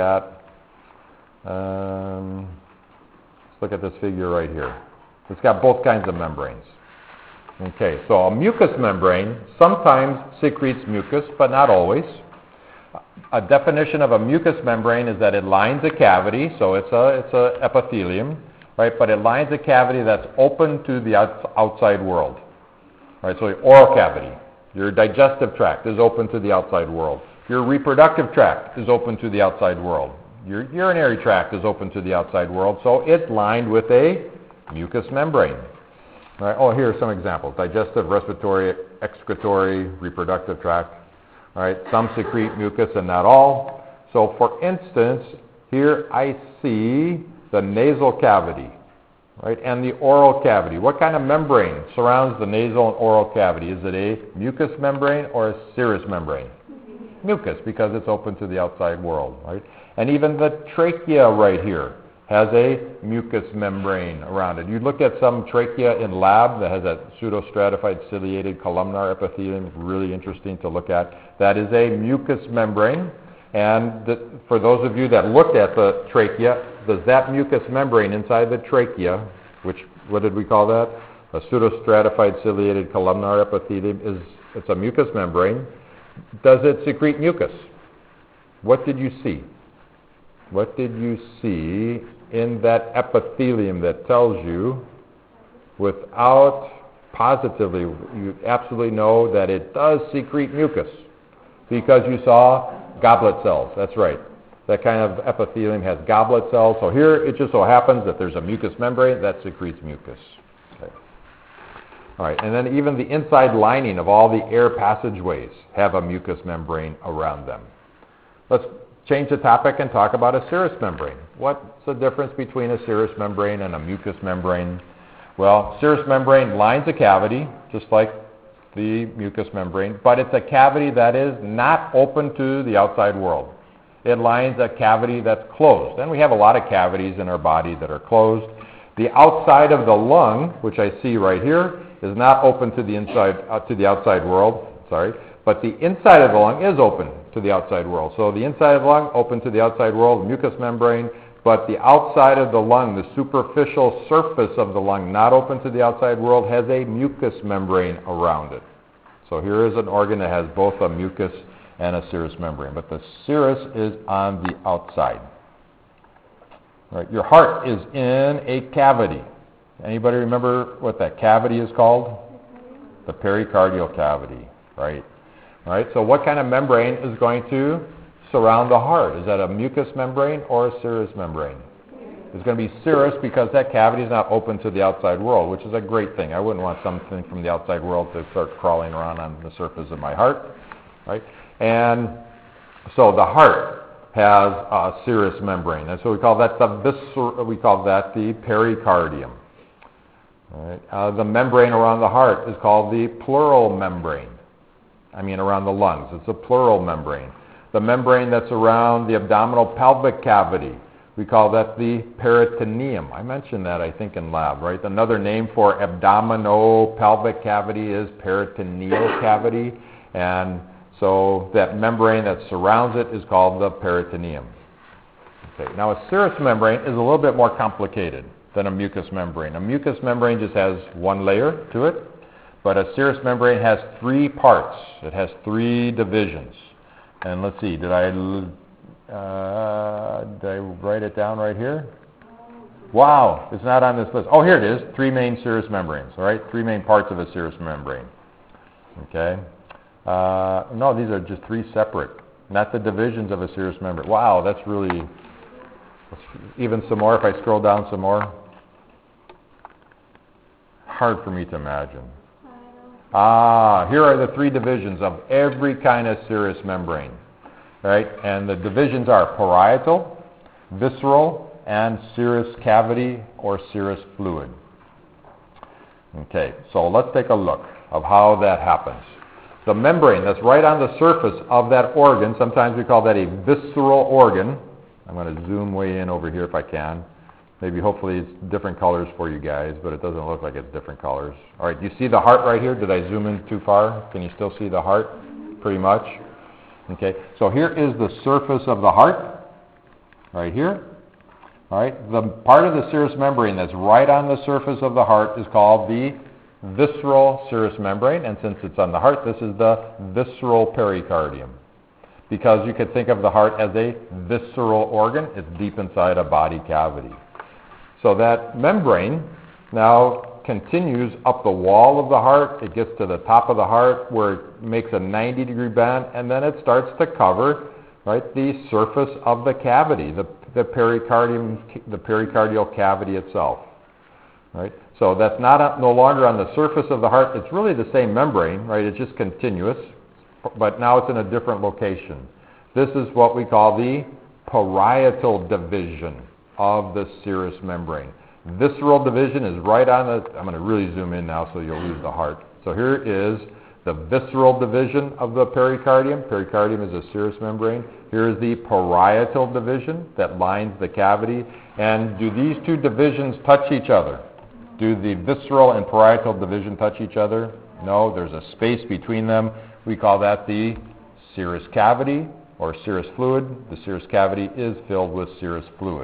this figure right here. It's got both kinds of membranes. Okay, so a mucous membrane sometimes secretes mucus, but not always. a definition of a mucous membrane is that it lines a cavity, so it's a epithelium, right? But it lines a cavity that's open to the outside world, right? So your oral cavity, your digestive tract is open to the outside world. Your reproductive tract is open to the outside world. Your urinary tract is open to the outside world, so it's lined with a mucous membrane. Right? Oh, here are some examples: digestive, respiratory, excretory, reproductive tract. All right, some secrete mucus and not all. So, for instance, here I see the nasal cavity, right, and the oral cavity. What kind of membrane surrounds the nasal and oral cavity? Is it a mucous membrane or a serous membrane? Mucus, because it's open to the outside world, right? And even the trachea right here has a mucous membrane around it. You look at some trachea in lab that has that pseudostratified ciliated columnar epithelium. It's really interesting to look at. That is a mucous membrane. And for those of you that looked at the trachea, does that mucous membrane inside the trachea, which, what did we call that? A pseudostratified ciliated columnar epithelium, it's a mucous membrane. Does it secrete mucus? What did you see? What did you see in that epithelium that tells you, without positively, you absolutely know that it does secrete mucus? Because you saw goblet cells. That's right. That kind of epithelium has goblet cells. So here it just so happens that there's a mucous membrane that secretes mucus. Okay. All right, and then even the inside lining of all the air passageways have a mucous membrane around them. Let's change the topic and talk about a serous membrane. What's the difference between a serous membrane and a mucous membrane? Well, serous membrane lines a cavity, just like the mucous membrane, but it's a cavity that is not open to the outside world. It lines a cavity that's closed. And we have a lot of cavities in our body that are closed. The outside of the lung, which I see right here, is not open to the outside world. But the inside of the lung is open to the outside world. So the inside of the lung, open to the outside world, mucous membrane, but the outside of the lung, the superficial surface of the lung, not open to the outside world, has a mucous membrane around it. So here is an organ that has both a mucous and a serous membrane, but the serous is on the outside. Right. Your heart is in a cavity. Anybody remember what that cavity is called? The pericardial cavity, right? All right, so what kind of membrane is going to surround the heart? Is that a mucous membrane or a serous membrane? It's going to be serous because that cavity is not open to the outside world, which is a great thing. I wouldn't want something from the outside world to start crawling around on the surface of my heart, right? And so the heart has a serous membrane, and so we call that the pericardium. All right. The membrane around the heart is called the pleural membrane. Around the lungs. It's a pleural membrane. The membrane that's around the abdominal pelvic cavity, we call that the peritoneum. I mentioned that, I think, in lab, right? Another name for abdominopelvic cavity is peritoneal cavity. And so that membrane that surrounds it is called the peritoneum. Okay. Now, a serous membrane is a little bit more complicated than a mucous membrane. A mucous membrane just has one layer to it. But a serous membrane has three parts. It has three divisions. And let's see, did I write it down right here? Wow, it's not on this list. Oh, here it is. Three main serous membranes, all right? Three main parts of a serous membrane. Okay? No, these are just three separate, not the divisions of a serous membrane. Wow, that's really, even some more, if I scroll down some more. Hard for me to imagine. Here are the three divisions of every kind of serous membrane, right? And the divisions are parietal, visceral, and serous cavity or serous fluid. Okay, so let's take a look of how that happens. The membrane that's right on the surface of that organ, sometimes we call that a visceral organ. I'm going to zoom way in over here if I can. Maybe hopefully it's different colors for you guys, but it doesn't look like it's different colors. All right, do you see the heart right here? Did I zoom in too far? Can you still see the heart? Pretty much. Okay, so here is the surface of the heart, right here. All right, the part of the serous membrane that's right on the surface of the heart is called the visceral serous membrane, and since it's on the heart, this is the visceral pericardium. because you could think of the heart as a visceral organ. It's deep inside a body cavity. So that membrane now continues up the wall of the heart. It gets to the top of the heart where it makes a 90-degree bend, and then it starts to cover, right, the surface of the cavity, the pericardium, the pericardial cavity itself. Right? So that's no longer on the surface of the heart. It's really the same membrane, right? It's just continuous, but now it's in a different location. This is what we call the parietal division of the serous membrane. Visceral division is right on the, I'm going to really zoom in now so you'll lose the heart. So here is the visceral division of the pericardium. Pericardium is a serous membrane. Here is the parietal division that lines the cavity. And do these two divisions touch each other? Do the visceral and parietal division touch each other? No, there's a space between them. We call that the serous cavity or serous fluid. The serous cavity is filled with serous fluid.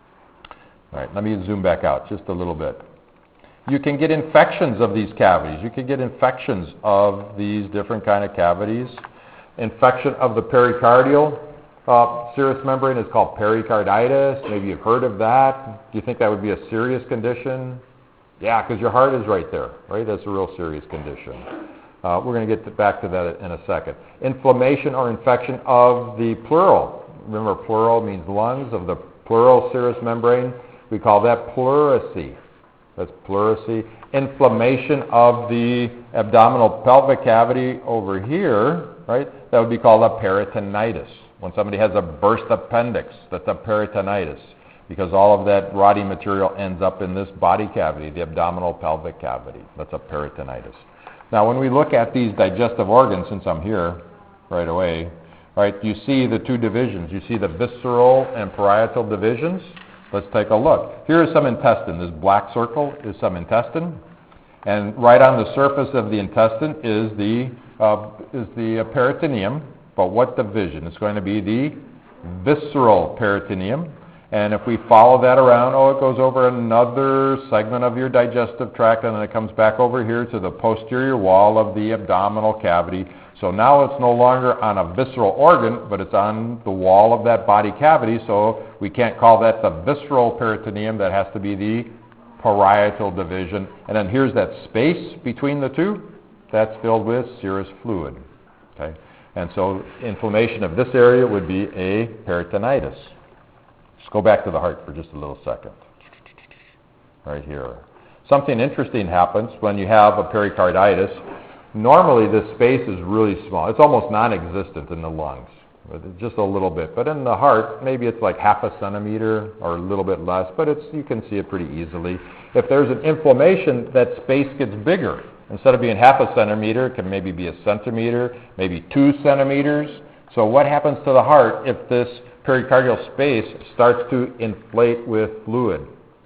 All right, let me zoom back out just a little bit. You can get infections of these cavities. You can get infections of these different kind of cavities. Infection of the pericardial serous membrane is called pericarditis. Maybe you've heard of that. Do you think that would be a serious condition? Yeah, because your heart is right there, right? That's a real serious condition. We're going to get back to that in a second. Inflammation or infection of the pleural. Remember, pleural means lungs, of the pleural serous membrane. We call that pleurisy. That's pleurisy. Inflammation of the abdominal pelvic cavity over here, right? That would be called a peritonitis. When somebody has a burst appendix, that's a peritonitis, because all of that rotting material ends up in this body cavity, the abdominal pelvic cavity. That's a peritonitis. Now, when we look at these digestive organs, since I'm here right away, right, you see the two divisions. You see the visceral and parietal divisions. Let's take a look. Here is some intestine. This black circle is some intestine. And right on the surface of the intestine is the peritoneum. But what division? It's going to be the visceral peritoneum. And if we follow that around, it goes over another segment of your digestive tract, and then it comes back over here to the posterior wall of the abdominal cavity. So now it's no longer on a visceral organ, but it's on the wall of that body cavity, so we can't call that the visceral peritoneum. That has to be the parietal division. And then here's that space between the two. That's filled with serous fluid. Okay? And so inflammation of this area would be a peritonitis. Let's go back to the heart for just a little second. Right here. Something interesting happens when you have a pericarditis. Normally this space is really small. It's almost non-existent in the lungs, just a little bit. But in the heart, maybe it's like half a centimeter or a little bit less, but you can see it pretty easily. If there's an inflammation, that space gets bigger. Instead of being half a centimeter, it can maybe be a centimeter, maybe 2 centimeters. So what happens to the heart if this pericardial space starts to inflate with fluid?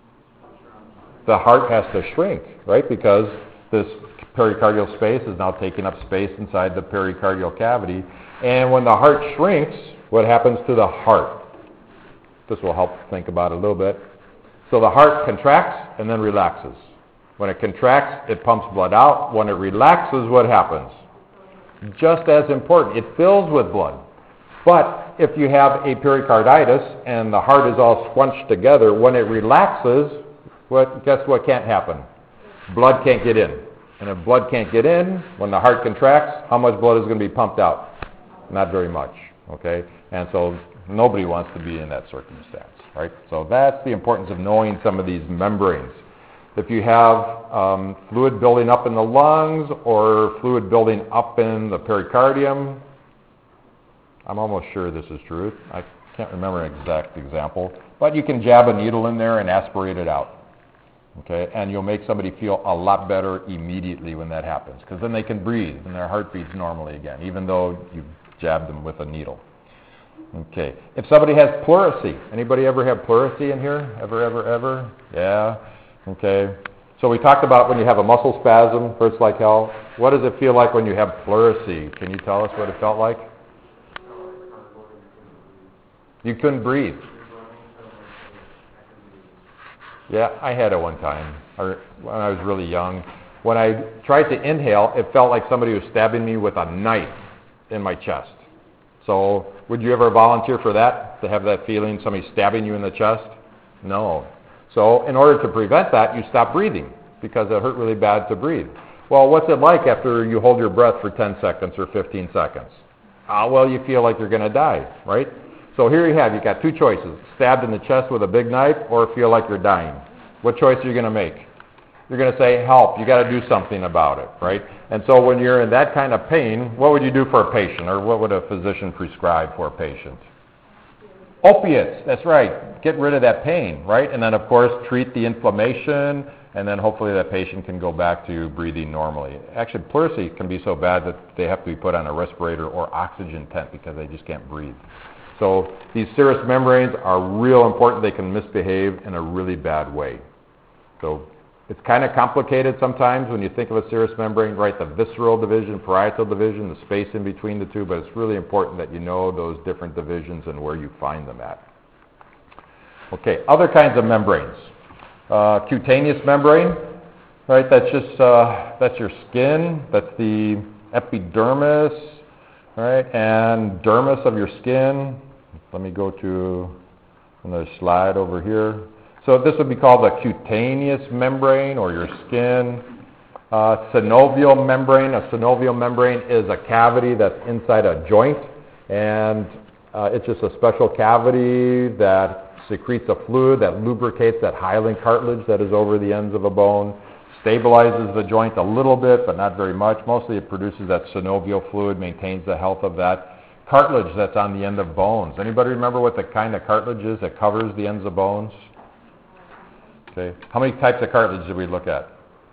The heart has to shrink, right? Because this pericardial space is now taking up space inside the pericardial cavity. And when the heart shrinks, what happens to the heart? This will help think about it a little bit. So the heart contracts and then relaxes. When it contracts, it pumps blood out. When it relaxes, what happens? Just as important, it fills with blood. But if you have a pericarditis and the heart is all squunched together, when it relaxes, guess what can't happen? Blood can't get in. And if blood can't get in, when the heart contracts, how much blood is going to be pumped out? Not very much, okay? And so nobody wants to be in that circumstance, right? So that's the importance of knowing some of these membranes. If you have fluid building up in the lungs or fluid building up in the pericardium, I'm almost sure this is true. I can't remember an exact example, but you can jab a needle in there and aspirate it out. Okay, and you'll make somebody feel a lot better immediately when that happens, because then they can breathe and their heart beats normally again, even though you jabbed them with a needle. Okay, if somebody has pleurisy, anybody ever have pleurisy in here? Ever? Yeah. Okay. So we talked about when you have a muscle spasm, hurts like hell. What does it feel like when you have pleurisy? Can you tell us what it felt like? You couldn't breathe. Yeah, I had it one time, or when I was really young. When I tried to inhale, it felt like somebody was stabbing me with a knife in my chest. So would you ever volunteer for that, to have that feeling, somebody stabbing you in the chest? No. So in order to prevent that, you stop breathing because it hurt really bad to breathe. Well, what's it like after you hold your breath for 10 seconds or 15 seconds? Well, you feel like you're going to die, right? So here you have, you've got two choices, stabbed in the chest with a big knife or feel like you're dying. What choice are you going to make? You're going to say, help, you got to do something about it, right? And so when you're in that kind of pain, what would you do for a patient, or what would a physician prescribe for a patient? Opiates, that's right. Get rid of that pain, right? And then, of course, treat the inflammation, and then hopefully that patient can go back to breathing normally. Actually, pleurisy can be so bad that they have to be put on a respirator or oxygen tent because they just can't breathe. So these serous membranes are real important. They can misbehave in a really bad way. So it's kind of complicated sometimes when you think of a serous membrane, right? The visceral division, parietal division, the space in between the two, but it's really important that you know those different divisions and where you find them at. Okay, other kinds of membranes. Cutaneous membrane, right? That's just that's your skin. That's the epidermis, right? And dermis of your skin. Let me go to another slide over here. So this would be called a cutaneous membrane, or your skin. Synovial membrane. A synovial membrane is a cavity that's inside a joint, and it's just a special cavity that secretes a fluid that lubricates that hyaline cartilage that is over the ends of a bone, stabilizes the joint a little bit, but not very much. Mostly it produces that synovial fluid, maintains the health of that cartilage that's on the end of bones. Anybody remember what the kind of cartilage is that covers the ends of bones? Okay. How many types of cartilage did we look at?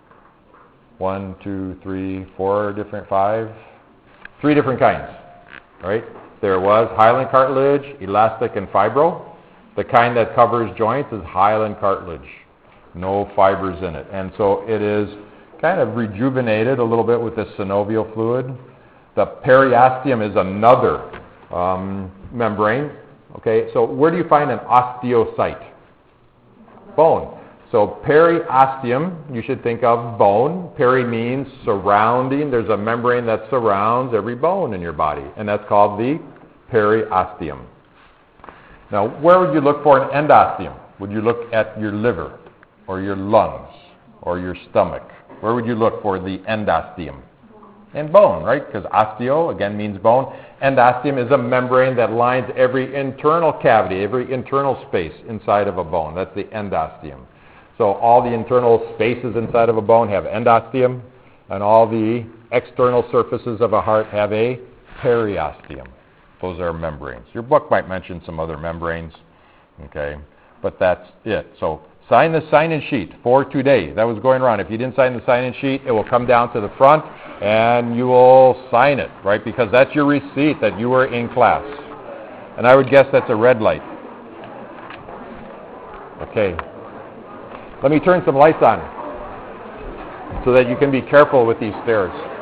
1, 2, 3, 4 different, 5? 3 different kinds, right? There was hyaline cartilage, elastic, and fibro. The kind that covers joints is hyaline cartilage, no fibers in it. And so it is kind of rejuvenated a little bit with this synovial fluid. The periosteum is another membrane. Okay, so where do you find an osteocyte? Bone. So periosteum, you should think of bone. Peri means surrounding. There's a membrane that surrounds every bone in your body, and that's called the periosteum. Now, where would you look for an endosteum? Would you look at your liver or your lungs or your stomach? Where would you look for the endosteum? In bone, right? Because osteo, again, means bone. Endosteum is a membrane that lines every internal cavity, every internal space inside of a bone. That's the endosteum. So all the internal spaces inside of a bone have endosteum, and all the external surfaces of a heart have a periosteum. Those are membranes. Your book might mention some other membranes, okay? But that's it. So sign the sign-in sheet for today. That was going around. If you didn't sign the sign-in sheet, it will come down to the front, and you will sign it, right? Because that's your receipt that you were in class. And I would guess that's a red light. Okay. Let me turn some lights on so that you can be careful with these stairs.